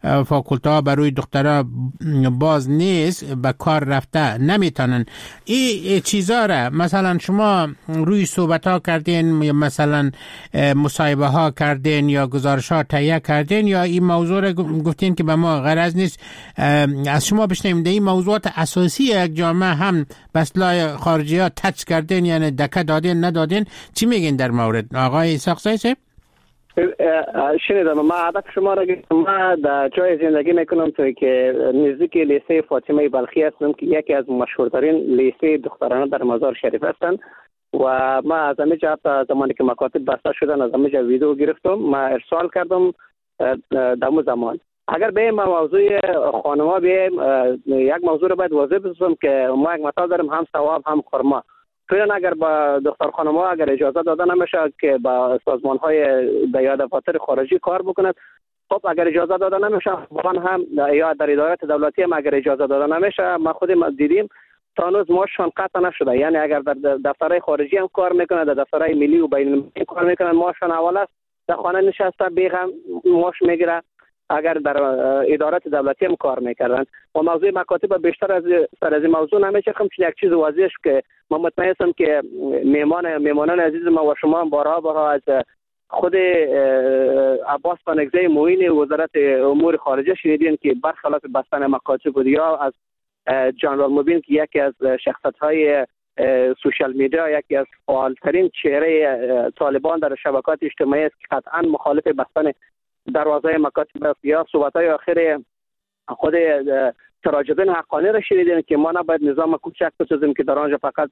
فاکولته ها برای دخترها باز نیست، به کار رفته نمیتونن. این چیزا را مثلا شما روی صحبت ها کردین یا مثلا مصاحبه ها کردین یا گزارش ها تهیه کردین، یا این موضوع را گفتین که به ما غرض نیست از شما بشنیم این موضوعات اساسی یک جامعه هم بسلای خارجی ها تچ کردین، یعنی دکه دادین ندادین؟ چی میگین در مورد آقای اسحاق صاحب؟ شنیدم. ما عادت شما را ما در جای زندگی میکنم توی که نزدیک لیسه فاطمه بلخی هستم که یکی از مشهورترین لیسه دخترانه در مزار شریف هستند و ما از همه جا زمانی که مکاتب بسته شدن از همه جا ویدیو گرفتم، ما ارسال کردم در اون زمان. اگر به موضوع خانم‌ها بیایم، یک موضوع رو باید واضح بسازم که ما یک مثال داریم، هم ثواب هم خرما. فعلا اگر با دختر خانم‌ها اگر اجازه داده نمیشه که با سازمان‌های یا دفاتر خارجی کار بکند، خب اگر اجازه داده نمیشه واقعا هم یا در ادارات دولتی هم اگر اجازه داده نمیشه، ما خودم دیدیم تا هنوز ماشون قطع نشده. یعنی اگر در دفترهای خارجی هم کار میکنه، در دفترهای ملی و بین المللی کار میکنن، ماشون اول است در خانه نشسته بیغم ماش میگیره. اگر در ادارات دولتی هم کار میکردن و موضوع مکاتب بیشتر از سر از موضوع نمیچرخم، چون یک چیز واضحه که ما مطمئن هستم که میمانان عزیز ما و شما بارها از خود عباس خانگزی معین وزارت امور خارجه شنیدین که برخلاف بستن مکاتب بود، یا از جنرال مبین که یکی از شخصیت‌های سوشال میدیا، یکی از فعالترین چهره طالبان در شبکات اجتماعی است که قطعا مخالف بستن دروازه مکاتب است، یا صحبت‌های آخر خود تراجدین حقانی را شنیدین که ما نباید نظام کوچک بسازیم که در آنجا فقط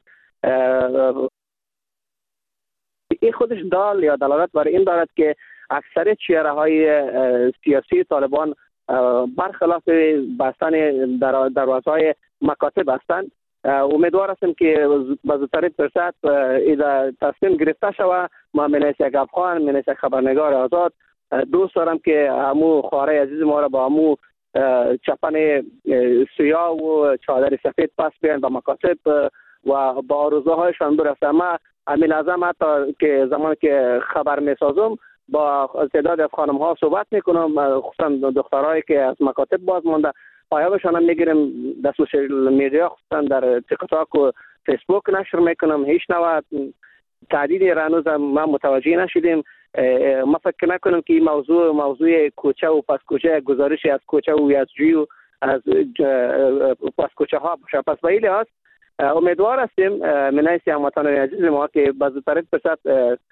این خودش دال یا دلالت بر این دارد که اکثر چهره‌های سیاسی طالبان برخلاف بستن دروازه‌های مکاتب هستند. امیدوار هستم که به زودترین فرصت تصمیم گرفته شود. ما منیس یک افغان، منیس یک خبرنگار آزاد دوست دارم که همو خواهرای عزیز ما را با همو چپن سیاه و چادر سفید پس بیان به مکاتب و با آرزوهایشان برسه. ما همین لازم حتی که زمان که خبر میسازم با تعداد از خانم ها صحبت میکنم، خصوصا دخترایی که از مکاتب باز مانده، پایابشان هم میگیرم در سوشال میدیا، خصوصا در تیک تاک و فیسبوک نشر میکنم. هیچ نوع تعدیدی هنوز ما متوجه نشدیم. ما فکر نکنم که این موضوع کوچه و پس کوچه، گزارشی از کوچه و از جوی و از پس کوچه ها باشه. پس به این لحاظ امیدوار هستیم منیس هموطنان عزیز ما که به زودترین فرصت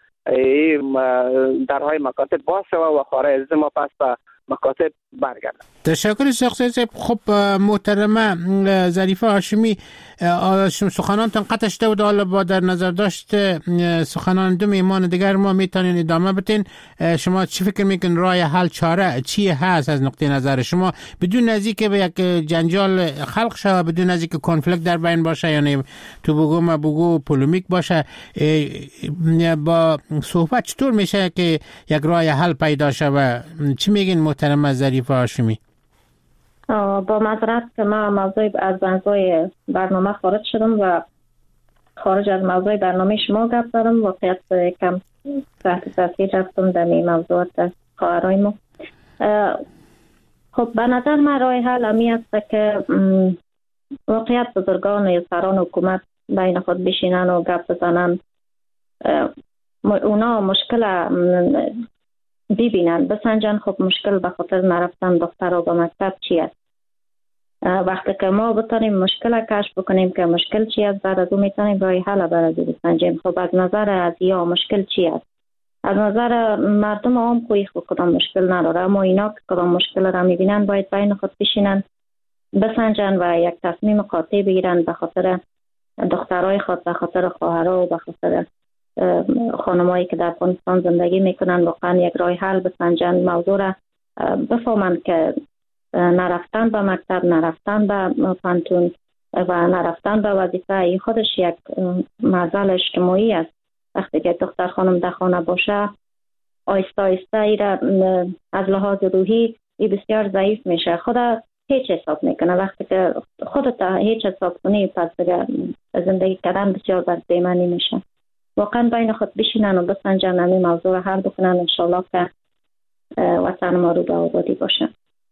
درهای مکاتب باز شود و خواهرای عزیز ما پس به مکاتب برگردن. تشکر شخصیت. خب محترمه ظریفه هاشمی، سخنانتان قطع شده بود، حالا با در نظر داشت سخنان دو میهمان دیگر ما میتونین ادامه بدین. شما چی فکر میکنین راه حل چاره چی هست از نقطه نظر شما، بدون از اینکه به یک جنجال خلق شود، بدون از اینکه کنفلیکت در بین باشه، یعنی تو بگو ما بگو پولمیک باشه، با صحبت چطور میشه که یک راه حل پیدا شود؟ چی میگین محترمه ظریفه هاشمی؟ با معذرت که ما از موضوع برنامه خارج شدم و خارج از موضوع برنامه شما گپ زدم. واقعیت کم تحت تاثیر رفتم در این موضوعات خواهرای ما. خب به نظر من راه حل همی است که واقعیت بزرگان یا سران حکومت بین خود بشینن و گپ بزنن، اونا مشکل ببینن، بسنجن خب مشکل به خاطر نرفتن دخترها به مکتب چی است. وقتی که ما بتانیم مشکل کشف بکنیم که مشکل چی است، بعد از اون میتونیم راه حل برای بسنجیم. خب از نظر از یا مشکل چی است، از نظر مردم عام کوئی کدام مشکل نداره، اما اینا که کدام مشکل را میبینن باید بین خود بشینن بسنجن و یک تصمیم قاطع بگیرن به خاطر دخترای خود، به خاطر خواهرها و به خاطر خانمایی که در افغانستان زندگی میکنن. واقعا یک راه حل بسنجن، موضوع را بفهمن که نرفتن به مکتب، نرفتن به پانتون و نرفتن به وظیفه این خودش یک معضل اجتماعی است. وقتی که دختر خانم در خانه باشه آیسته آیسته ای را از لحاظ روحی ای بسیار ضعیف میشه، خدا هیچ حساب میکنه. وقتی که خودت هیچ حساب کنی پس زندگی کردن بسیار برزیمنی میشه. واقعا بین خود بشینن و بسنجن همین موضوع را حل بکنن، انشالله که وطن ما رو به آبادی باشه.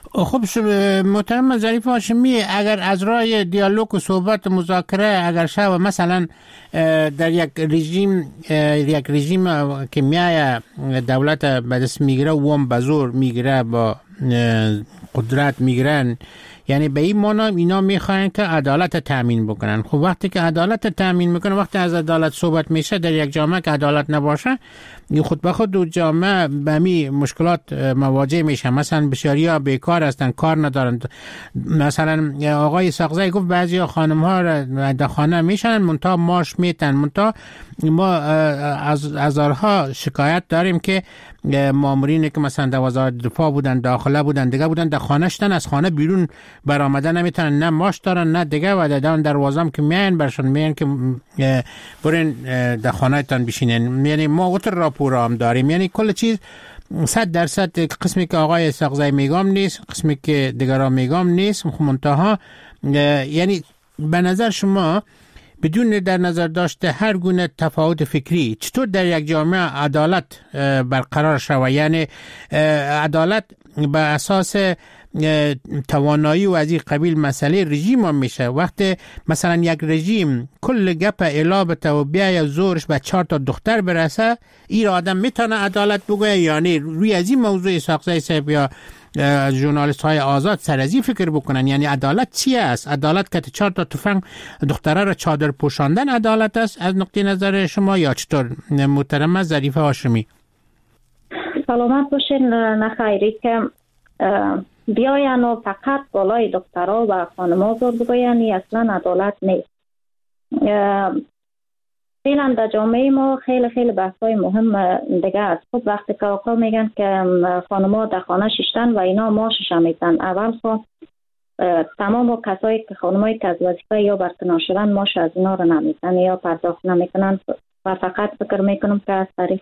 خب محترم ظریف هاشمی، اگر از راه دیالوگ و صحبت مذاکره اگر شود مثلا در یک رژیم که میایه دولت به دست میگیره و به زور میگیره با قدرت میگیرن، یعنی به این معنا اینا میخواین که عدالت تامین بکنن. خب وقتی که عدالت تامین میکنه، وقتی از عدالت صحبت میشه در یک جامعه که عدالت نباشه، خود به خود دو جامعه به می مشکلات مواجه میشه. مثلا بسیاریا بیکار هستن، کار ندارن. مثلا آقای ساقزی گفت بعضی خانم ها در خانه میشن منتها ماش میتن. منتها ما از هزارها شکایت داریم که مامورینی که مثلا در وزارت دفاع بودن، داخله بودن، دیگه بودن، در خانه شدن، از خانه بیرون برآمدن نمیتونن، نه ماش دارن نه دیگه، و در دروازه که میاین برشون میگن که برین در خانه تان بشینین. یعنی ما اوتر راپور هم داریم. یعنی کل چیز 100% قسمی که آقای ساقزی میگم نیست، قسمی که دیگران میگم نیست. منتها یعنی به نظر شما بدون در نظر داشته هر گونه تفاوت فکری چطور در یک جامعه عدالت برقرار شود؟ یعنی عدالت به اساس توانایی و از این قبیل مسئله رژیم هم میشه. وقتی مثلا یک رژیم کل گپ علابت و بیای زورش به 4 تا دختر برسه، این آدم میتونه عدالت بگویه؟ یعنی روی از این موضوع ساقزی صاحب یا ژورنالیست های آزاد سر از این فکر بکنن، یعنی عدالت چی است؟ عدالت که 4 تا تفنگ دختره را چادر پوشاندن عدالت است از نقطه نظر شما، یا چطور محترم ظریف هاشمی؟ سلامت باشین. نخیری که بیاین و فقط بالای دخترها و خانم‌ها زور بگوین، اصلا عدالت نیست. فعلا در جامعه ما خیلی خیلی بحث‌های مهم دیگه است. خب وقتی که آقا میگن که خانم‌ها در خانه ششتن و اینا ماشش میتن، اول خب تمام کسایی که خانمایی که از وظیفه یا برکنار شدن ماش از اینا رو نمیتن یا پرداخت نمیکنن و فقط فکر میکنم که از طریق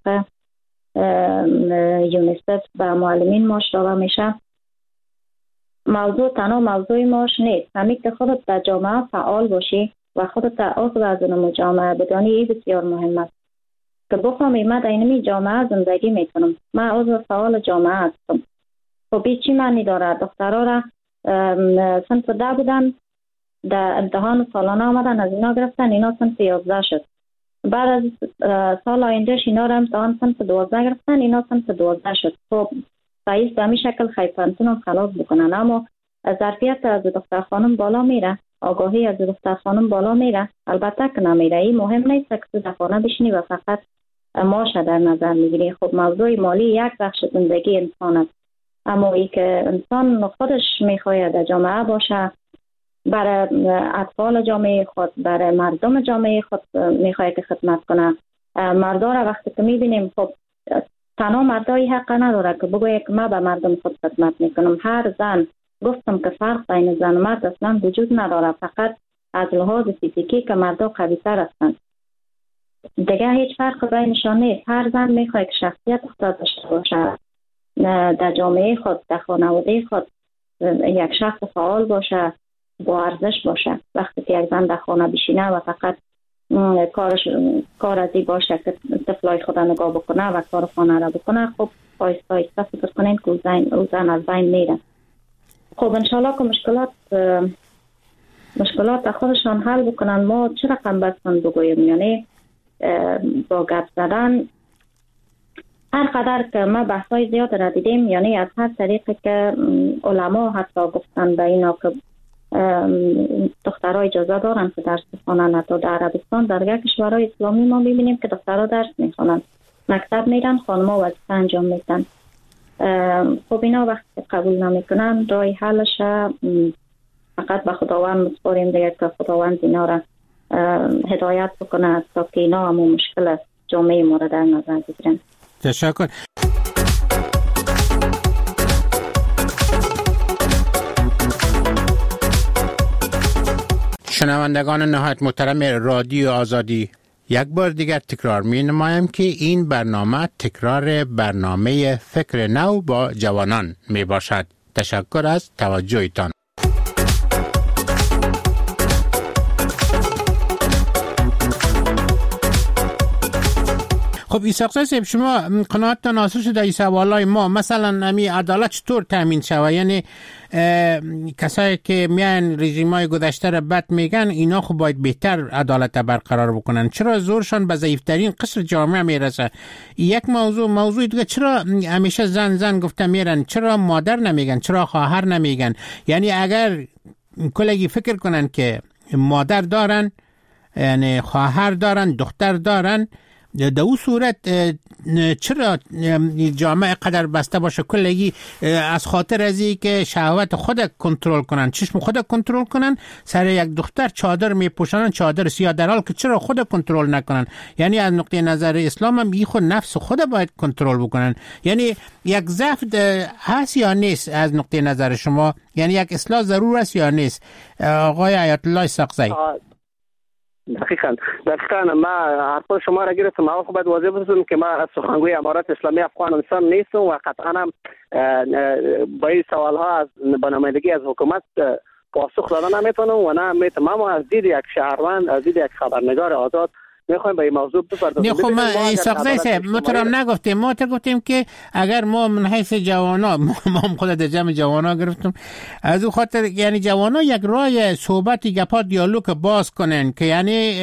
یونیسف به معلمین ماش داده میشه. موضوع تنها موضوع ماش نیست، همین که خودت در جامعه فعال باشی و خودت عضو از اون جامعه بدانی، این بسیار مهم است که بفهمی من در این جامعه زندگی میکنم، من عضو فعال جامعه هستم. خب چی معنی داره؟ دخترها را صنف 10 بودن، در امتحان سالانه آمدن، از اینا گرفتن، اینا صنف 11 شد. بعد از سال آیندهش اینا را امتحان صنف 12 گرفتن، اینا صنف 12 شد. خب باید به همین شکل خیپانتون هم خلاص بکنن، اما ظرفیت از دختر خانم بالا میره، آگاهی از دختر خانم بالا میره. البته که نمیره. این مهم نیست که در خانه بشینی و فقط ماش در نظر میگیری. خب موضوع مالی یک بخش زندگی انسان است، اما ای که انسان خودش میخواد در جامعه باشه، برای اطفال جامعه خود، برای مردم جامعه خود میخواد که خدمت کنه. مردا را وقتی که میبینیم، خب تنها مردای حق نداره که بگوید که من به مردم خود خدمت میکنم. هر زن، گفتم که فرق بین زن و مرد اصلا وجود نداره، فقط از لحاظ فیزیکی که مردا قوی‌تر هستند، دیگه هیچ فرق بینشان نیست. هر زن میخواد که شخصیت خود داشته باشه، در جامعه خود، در خانواده خود یک شخص فعال باشه، با ارزش باشه. وقتی که یک زن در خانه بشینه و فقط کار ازی باشه که طفلای خود نگاه بکنه و کار خانه را بکنه، خب آیسته آیسته فکر کنین که او زن از بین میره. خب انشالله که مشکلات خودشان حل بکنن. ما چه رقم بستن بگویم؟ یعنی با گپ زدن، هر قدر که ما بحثای زیاد را دیدیم، یعنی از هر طریقی که علما حتی گفتن به اینا که دخترها اجازه دارن که درس بخونن. حتی در عربستان، در کشورهای اسلامی ما میبینیم که دخترها درس میخونن، مکتب میرن، خانم‌ها وظیفه انجام میدن. خب اینا وقتی قبول نمیکنن، راه حلش فقط به خداوند میسپاریم دیگه که خداوند اینا را هدایت بکنه تا که اینا همون مشکل جامعه ما را در نظر بگیرن. تشکر. شنوندگان نهایت محترم رادیو آزادی، یک بار دیگر تکرار می نمایم که این برنامه تکرار برنامه فکر نو با جوانان می باشد. تشکر از توجهتان. خب ایساق صاحب، شما قناعت ناصر شده این سوالای ما، مثلا امی عدالت چطور تامین شود؟ یعنی کسایی که میان رژیمای گذشته را بد میگن اینا خب باید بهتر عدالت برقرار بکنن، چرا زورشان به ضعیفترین قشر جامعه میرسه؟ یک موضوع دیگه، چرا همیشه زن گفته میرن، چرا مادر نمیگن، چرا خواهر نمیگن؟ یعنی اگر کلگی فکر کنن که مادر دارن، یعنی خواهر دارن، دختر دارن، در اون صورت چرا جامعه قدر بسته باشه کلگی از خاطر ازی که شهوت خود کنترل کنن، چشم خود کنترل کنن، سر یک دختر چادر میپوشنن، چادر سیاه، در حال که چرا خود کنترل نکنن؟ یعنی از نقطه نظر اسلام هم خود نفس خود باید کنترل بکنن. یعنی یک ضعف هست یا نیست از نقطه نظر شما؟ یعنی یک اصلاح ضرور است یا نیست آقای آیت الله سقزی؟ دقیقاً ما حرف شما را گرفتم. اول باید واضح بسازم که ما از سخنگوی امارات اسلامی افغانستان نیستم و قطعاً هم با این سوال ها از نمایندگی از حکومت پاسخ دادن نمیتونم و نه میتونم. از دید یک شهروند، از دید یک خبرنگار آزاد میخوایم به این موضوع بپردازیم. نه خب ما سقزی صاحب محترم نگفتیم، ما گفتیم که اگر ما من حیث جوانا ما خود در جمع جوانا گرفتم از اون خاطر، یعنی جوانا یک راه صحبت گپا دیالوگ باز کنن که یعنی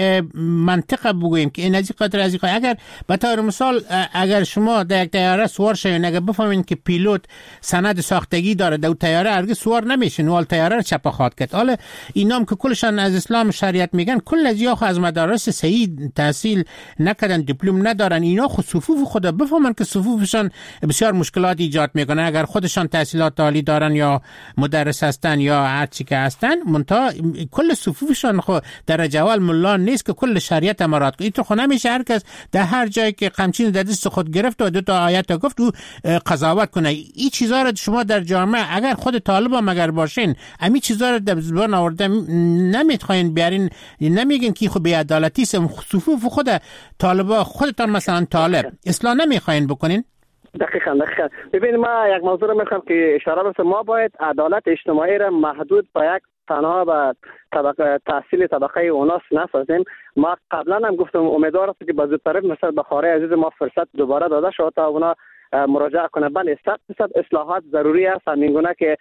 منطقه بگوییم که این از خاطر از اگر به طور مثال اگر شما در یک طیاره سوار شوین، اگر بفهمین که پیلوت سند ساختگی داره، در طیاره هرگز سوار نمیشین، اول طیاره رو چپه خواهد کرد. حالا اینام که کلشان از اسلام شریعت میگن، کل از یا از مدارس صحیح تحصیل نکردن، دیپلم ندارن، اینا خود صفوف خود بفهمن که صفوفشان بسیار مشکلات ایجاد میکنه. اگر خودشان تحصیلات عالی دارن یا مدرس هستن یا هر چی که هستن، منتها کل صفوفشان خود درجه اول ملا نیست که کل شریعت امارات کنه. این تو خود نمیشه هر کس در هر جایی که قمچین در دست خود گرفت و دو تا آیت گفت و قضاوت کنه. این چیزا رو شما در جامعه اگر خود طالب هم اگر باشین، امی چیزا رو در زبان آورده نمیخواین بیارین، نمیگین که خود بی‌عدالتی است. صفوف خود طالبا، خودتان مثلا طالب اصلاح نمیخواین بکنین؟ دقیقاً. ببین ما یک موضوع رو میخوام که اشاره بکنم. ما باید عدالت اجتماعی را محدود به یک تنها به طبقه تحصیل طبقه اوناس نسازیم. ما قبلا هم گفتم امیدوار است که بازوطرف مثل بخاری عزیز ما فرصت دوباره داده شد تا اونا مراجعه کنه. بله 100% اصلاحات ضروری است، همین گونه که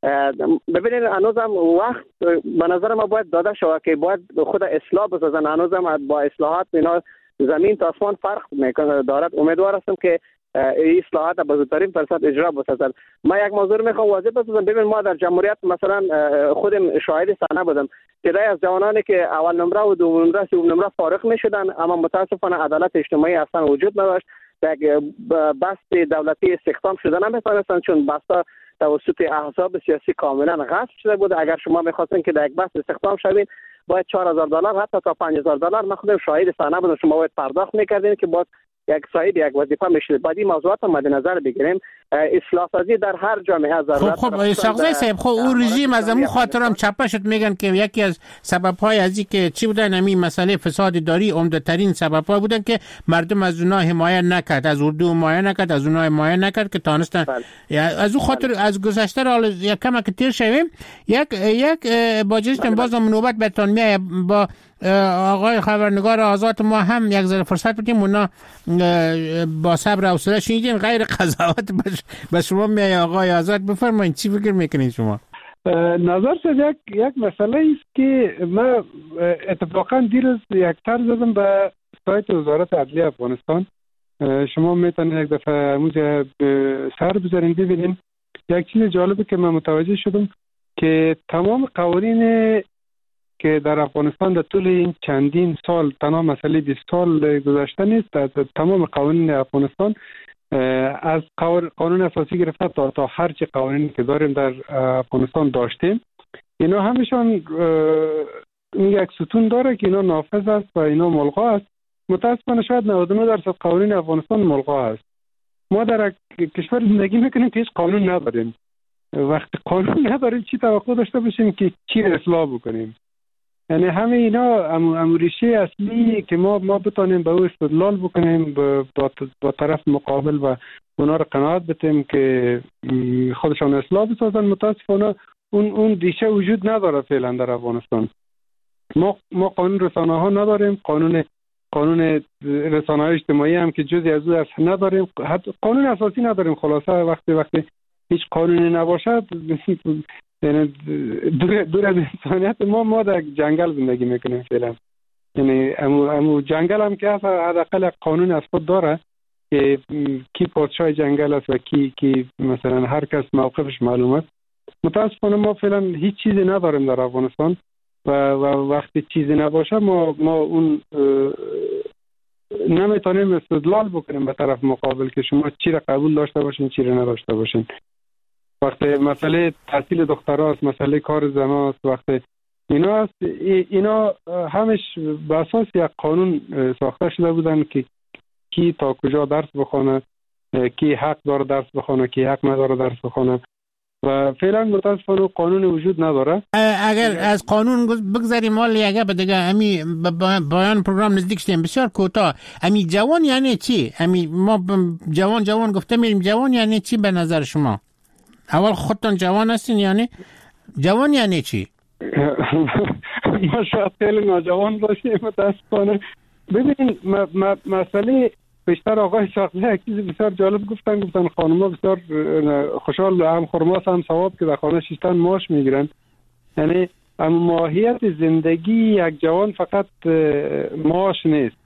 ببینید هنوزم وقت به نظر ما باید داده شود که باید خود اصلاح بسازن. هنوزم با اصلاحات اینا زمین تا آسمان فرق میکنه دارد. امیدوار هستم که این اصلاحات به زودترین فرصت اجرا بسازن. ما یک موضوع رو میخوام واضح بسازم. ببین ما در جمهوریت مثلا خودم شاهد صحنه بودم تعدادی از جوانانی که اول نمره و دوم نمره سوم نمره فارغ میشدن، اما متاسفانه عدالت اجتماعی اصلا وجود نداشت. یک بست دولتی استخدام شدن نمیتونستن چون بستا توسط احزاب سیاسی کاملا غصب شده بود. اگر شما میخواستین که در یک بحث استخدام شوید باید $4000 حتی تا $5000 من خودم شاهد صحنه بودم شما باید پرداخت میکردین که باید یک صاحب یک وظیفه میشید. بعد این موضوعات رو مد نظر بگیریم. اصلاح سازی در هر جامعه ضرورت. خب سقزی صاحب، خب اون رژیم از امو خاطرم چپه شد. میگن که یکی از سبب‌های از این که چی بودن، همین مسئله فساد اداری عمده ترین سبب‌ها بودن که مردم از اونها حمایت نکرد، از اردو حمایت نکرد، از اونها حمایت نکرد که تانستن. از اون خاطر از گذشته را یک کم که تیر شویم، یک باجستم بازم نوبت بهتون میاد با آقای خبرنگار آزاد. ما هم یک ذره فرصت بدیم اونا با صبر و حوصله شنیدیم. غیر قضاوت به شما میای آقای آزاد، بفرمایید چی فکر میکنید شما؟ نظر شد یک مسئله است که من اتفاقا دیروز یک تر زدم به سایت وزارت عدلیه افغانستان. شما میتونید یک دفعه موزه سر بذارین ببینین. یک چیز جالبی که من متوجه شدم که تمام قوانین که در افغانستان در طول این چندین سال، تنها مسئله 20 سال گذشته نیست، در تمام قوانین افغانستان از قانون اساسی گرفته تا هر چه قوانینی که داریم در افغانستان داشتیم، اینا همشون یک ستون داره که اینا نافذ است و اینا ملغا است. متاسفانه شاید 99% قوانین افغانستان ملغا است. ما در کشور زندگی میکنیم که هیچ قانون نداریم. وقتی قانون نداریم چی توقع داشته باشیم که چی اصلاح بکنیم؟ یعنی همه اینا امریشه اصلی که ما بتانیم به او استدلال بکنیم با طرف مقابل و اونا رو قناعت بدیم که خودشان اصلاح بسازن. متاسفانه اون دیشه وجود نداره فعلا در افغانستان. ما قانون رسانه ها نداریم، قانون رسانه‌های اجتماعی هم که جزئی از او نداریم، حتی قانون اساسی نداریم. خلاصه وقتی هیچ قانونی نباشد یعنی دور از انسانیت ما در جنگل زندگی میکنیم فعلا. یعنی امو جنگل هم که حداقل قانون از خود داره که کی پادشاه جنگل است و کی مثلا هر کس موقفش معلوم است. متاسفانه ما فعلا هیچ چیزی نداریم در افغانستان و وقتی چیزی نباشه ما اون نمیتونیم استدلال بکنیم به طرف مقابل که شما چی را قبول داشته باشین چی را نداشته باشین. وقتی مسئله تحصیل دختراست، مسئله کار زناست، وقتی اینا است، اینا همش به اساس یک قانون ساخته شده بودن که کی تا کجا درس بخونه، کی حق داره درس بخونه، کی حق نداره درس بخونه و فعلا متاسفانه قانون وجود نداره. اگر از قانون بگذاریم ولی اگر به دیگه امی پایان پروگرام نزدیک شدیم بسیار کوتاه. امی جوان یعنی چی؟ امی ما جوان گفته میریم، جوان یعنی چی به نظر شما؟ اول خودتون جوان هستین، یعنی جوان یعنی چی؟ ما شاید خیلی ناجوان باشیم متاسفانه. ببینید مسئله بیشتر آقای ساقزی یک چیز بسیار جالب گفتن خانم‌ها بسیار خوشحال هم خرماس هم ثواب که در خانه شیشتن معاش میگیرن. یعنی ماهیت زندگی یک جوان فقط معاش نیست،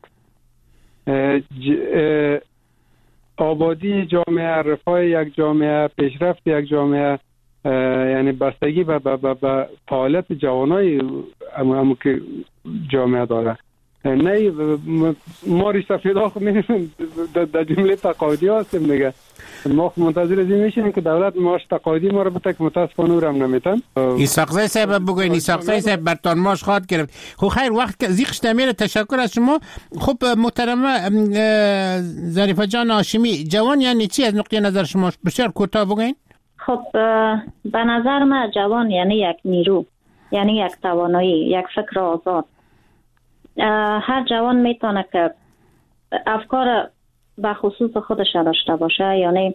آبادی جامعه، رفاه یک جامعه، پیشرفت یک جامعه، یعنی بستگی به فعالیت جوانای همون که جامعه داره. نه ما ریش سفیدا خب می‌بینیم در جمله تقاعدی هستیم دیگه. ما منتظر از این میشیم که دولت معاش تقاعدی ما رو بده که متاسفانه او رو هم نمیتن. ایساقزی صاحب بگوین، ایساقزی صاحب برتان معاش خواهد گرفت. خب خیر، وقت زیخش نمیره. تشکر از شما. خب محترمه ظریفه جان هاشمی، جوان یعنی چی از نقطه نظر شما؟ بسیار کوتاه بگوین. خب به نظر من جوان یعنی یک نیرو، یعنی یک توانایی، یک فکر آزاد. هر جوان میتونه که افکار به خصوص خودش داشته باشه. یعنی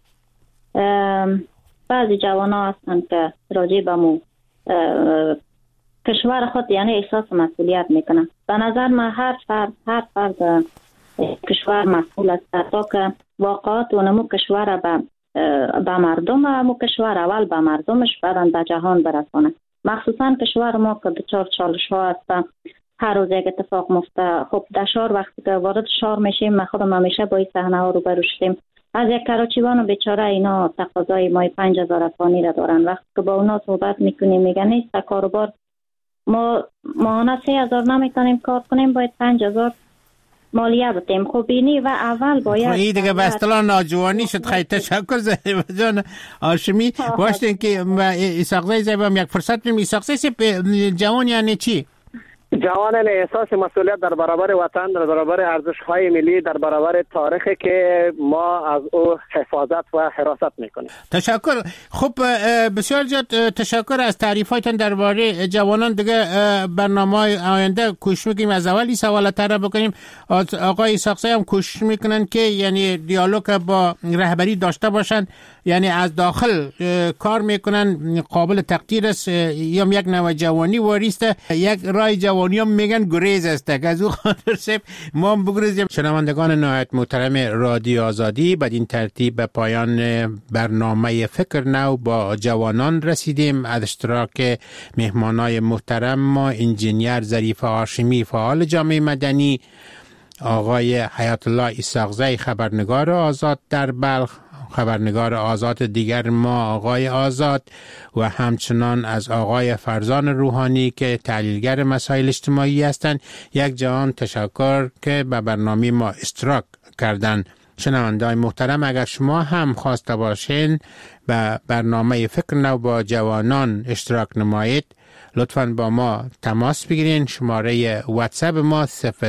بعضی جوان ها هستن که راجع به مو کشور خود یعنی احساس مسئولیت میکنن. به نظر من هر فرد کشور مسئول است تا که واقعات و نمو کشور به مردم، همو کشور اول به مردمش بعدن به جهان برسانه. مخصوصا کشور ما که دچار چالش ها هست، هر روز یک اتفاق مفته. خب در شهر وقتی که وارد شهر میشیم، من خودم همیشه با این صحنه ها روبرو شدیم. از یک کراچیوان بیچاره اینا تقاضای مای 5000 افغانی را دارن. وقتی که با اونا صحبت میکنیم میگن نیست کاروبار ما ماهانه 3000 نمیتونیم کار کنیم، باید 5000 مالیه بدیم. خب اینی و اول باید این دیگه به اصطلاح ناجوانی شد. خیلی تشکر ظریفه جان هاشمی. باشین که ایساقزی صاحب یک فرصت بدیم. ایساقزی صاحب جوان یعنی چی؟ جوان احساس مسئولیت در برابر وطن، در برابر ارزش‌های ملی، در برابر تاریخی که ما از او حفاظت و حراست میکنیم. تشکر. خب بسیار زیاد تشکر از تعریفاتتان درباره جوانان. دیگه برنامه آینده کوشش میکنیم از اولی سوال طرح بکنیم. آقای ایساقزی هم کوشش میکنن که یعنی دیالوگ با رهبری داشته باشن، یعنی از داخل کار میکنن. قابل تقدیر است. یا یک نوع جوانی واریسته، یک رای جوانی هم میگن گریز است که از او خاطر سب ما هم بگریزیم. شنوندگان نهایت محترم رادیو آزادی، بعد این ترتیب به پایان برنامه فکر نو با جوانان رسیدیم. از اشتراک مهمانای محترم ما انجینیر ظریفه هاشمی فعال جامعه مدنی، آقای حیات الله ایساقزی خبرنگار آزاد در بلخ، خبرنگار آزاد دیگر ما آقای آزاد و همچنان از آقای فرزان روحانی که تحلیلگر مسائل اجتماعی هستند، یک جهان تشکر که به برنامه ما اشتراک کردند. شنونده‌های محترم، اگر شما هم خواسته باشین به برنامه فکر نو با جوانان اشتراک نمایید، لطفاً با ما تماس بگیرین. شماره واتساپ ما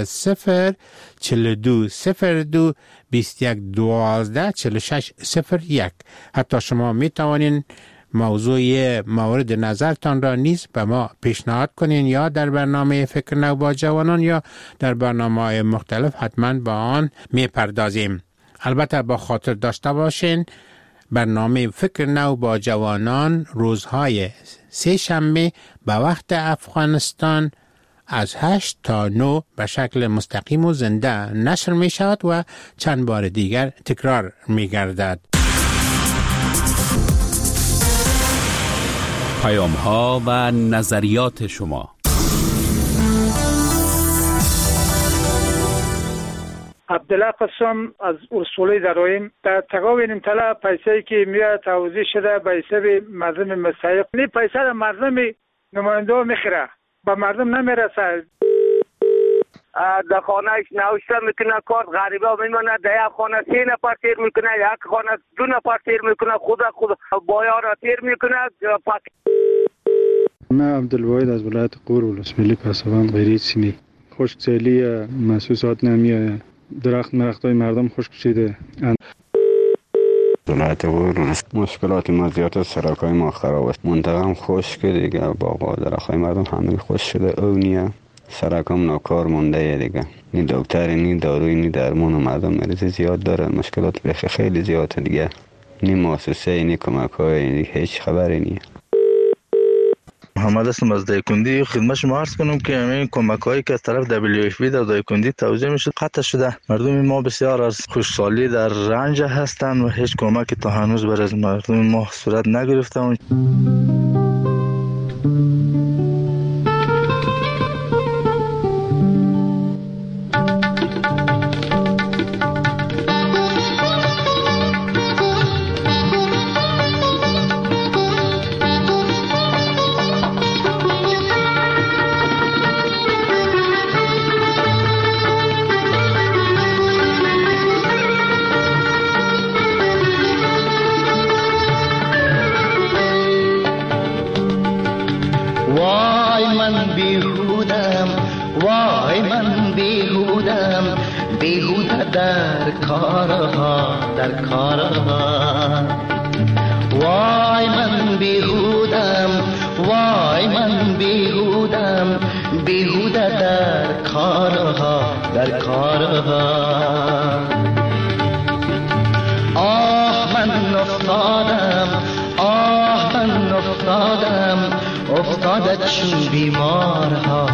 004221124601. حتی شما می توانین موضوع مورد نظرتان را نیز به ما پیشنهاد کنین، یا در برنامه فکر نو با جوانان یا در برنامه‌های مختلف حتما با آن می پردازیم. البته با خاطر داشته باشین برنامه فکر نو با جوانان روزهای سه شنبه به وقت افغانستان از 8 تا 9 به شکل مستقیم و زنده نشر می شود و چند بار دیگر تکرار می گردد. پیام‌ها و نظریات شما. عبدالله قسم از اصولی درایم در تقاوین امتلا پیسه‌ای که میاد توضیح شده به حساب مردم مستحق این پیسه را مردم نماینده میخره به مردم نمیرسه. در خانهش نوشته میکنه کارت غریبه میمونه در یک خانه 3 نفر تیر میکنه یک خانه 2 نفر تیر میکنه خود بایا را تیر میکنه. من عبدالواحد از ولایت غور ولسوالی پسابند غیری سیمی. خشکسالی محسوسات نمیآید. درختای مردم خشک شده. ولایت غور مشکلات ما زیاد است، سرکای ما خراب است، منطقه خشک دیگه، باغ درختای مردم همه خشک شده، اونیه سرکام ناکار مونده دیگه، نی دکتر نی داروی نی درمان و مردم مریض زیاد داره، مشکلات بخی خیلی زیاده دیگه، نی مؤسسه نی کمک‌های هیچ خبری نیه. محمد هستم از دایکندی. خدمت شما عرض کنم که همین کمک‌هایی که از طرف WFP در دایکندی توزیع میشه قطع شده. مردم ما بسیار از خشکسالی در رنج هستند و هیچ کمکی تا هنوز برای مردم ما صورت نگرفته. در کارها وای من بیهودم وای من بیهودم بیهوده در کارها آه من افتادم افتاده چون بیمارها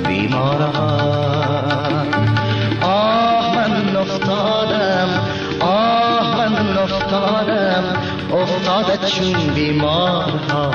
افتاده چون بیمارها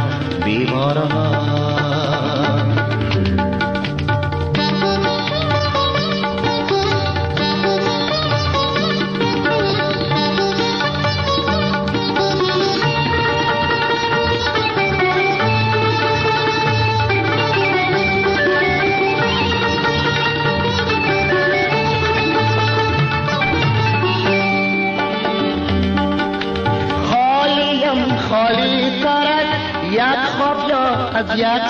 از یک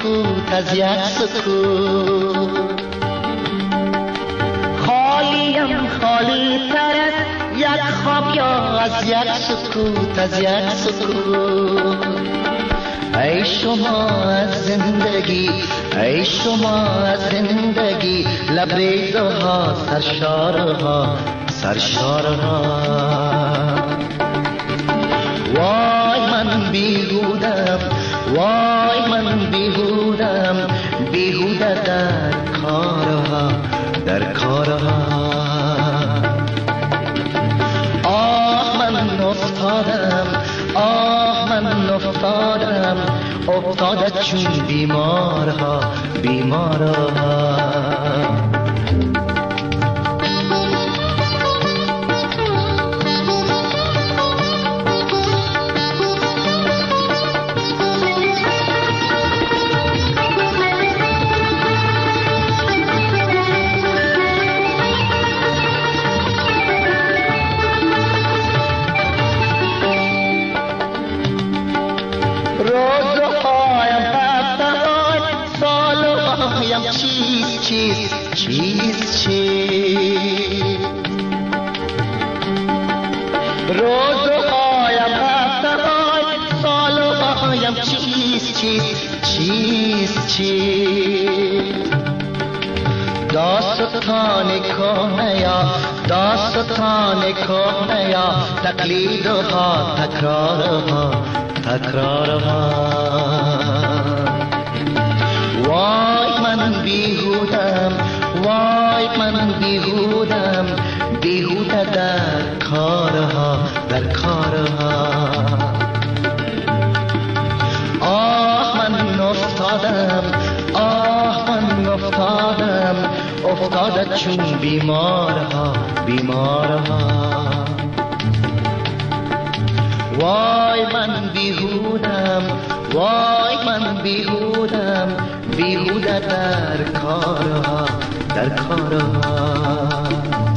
سکوت خالی تر از یک خواب یا از یک سکوت ای شما از زندگی لبریزها سرشارها وای من بیهودم بیهوده در کارها آه من افتادم افتاده چون بیمارها روزهایم هفته‌های سالهایم چیست داستان کهنه یا تقلیدها تکرارها وای من بیهودم بیمارها وای من بیهودم بیهوده در کارها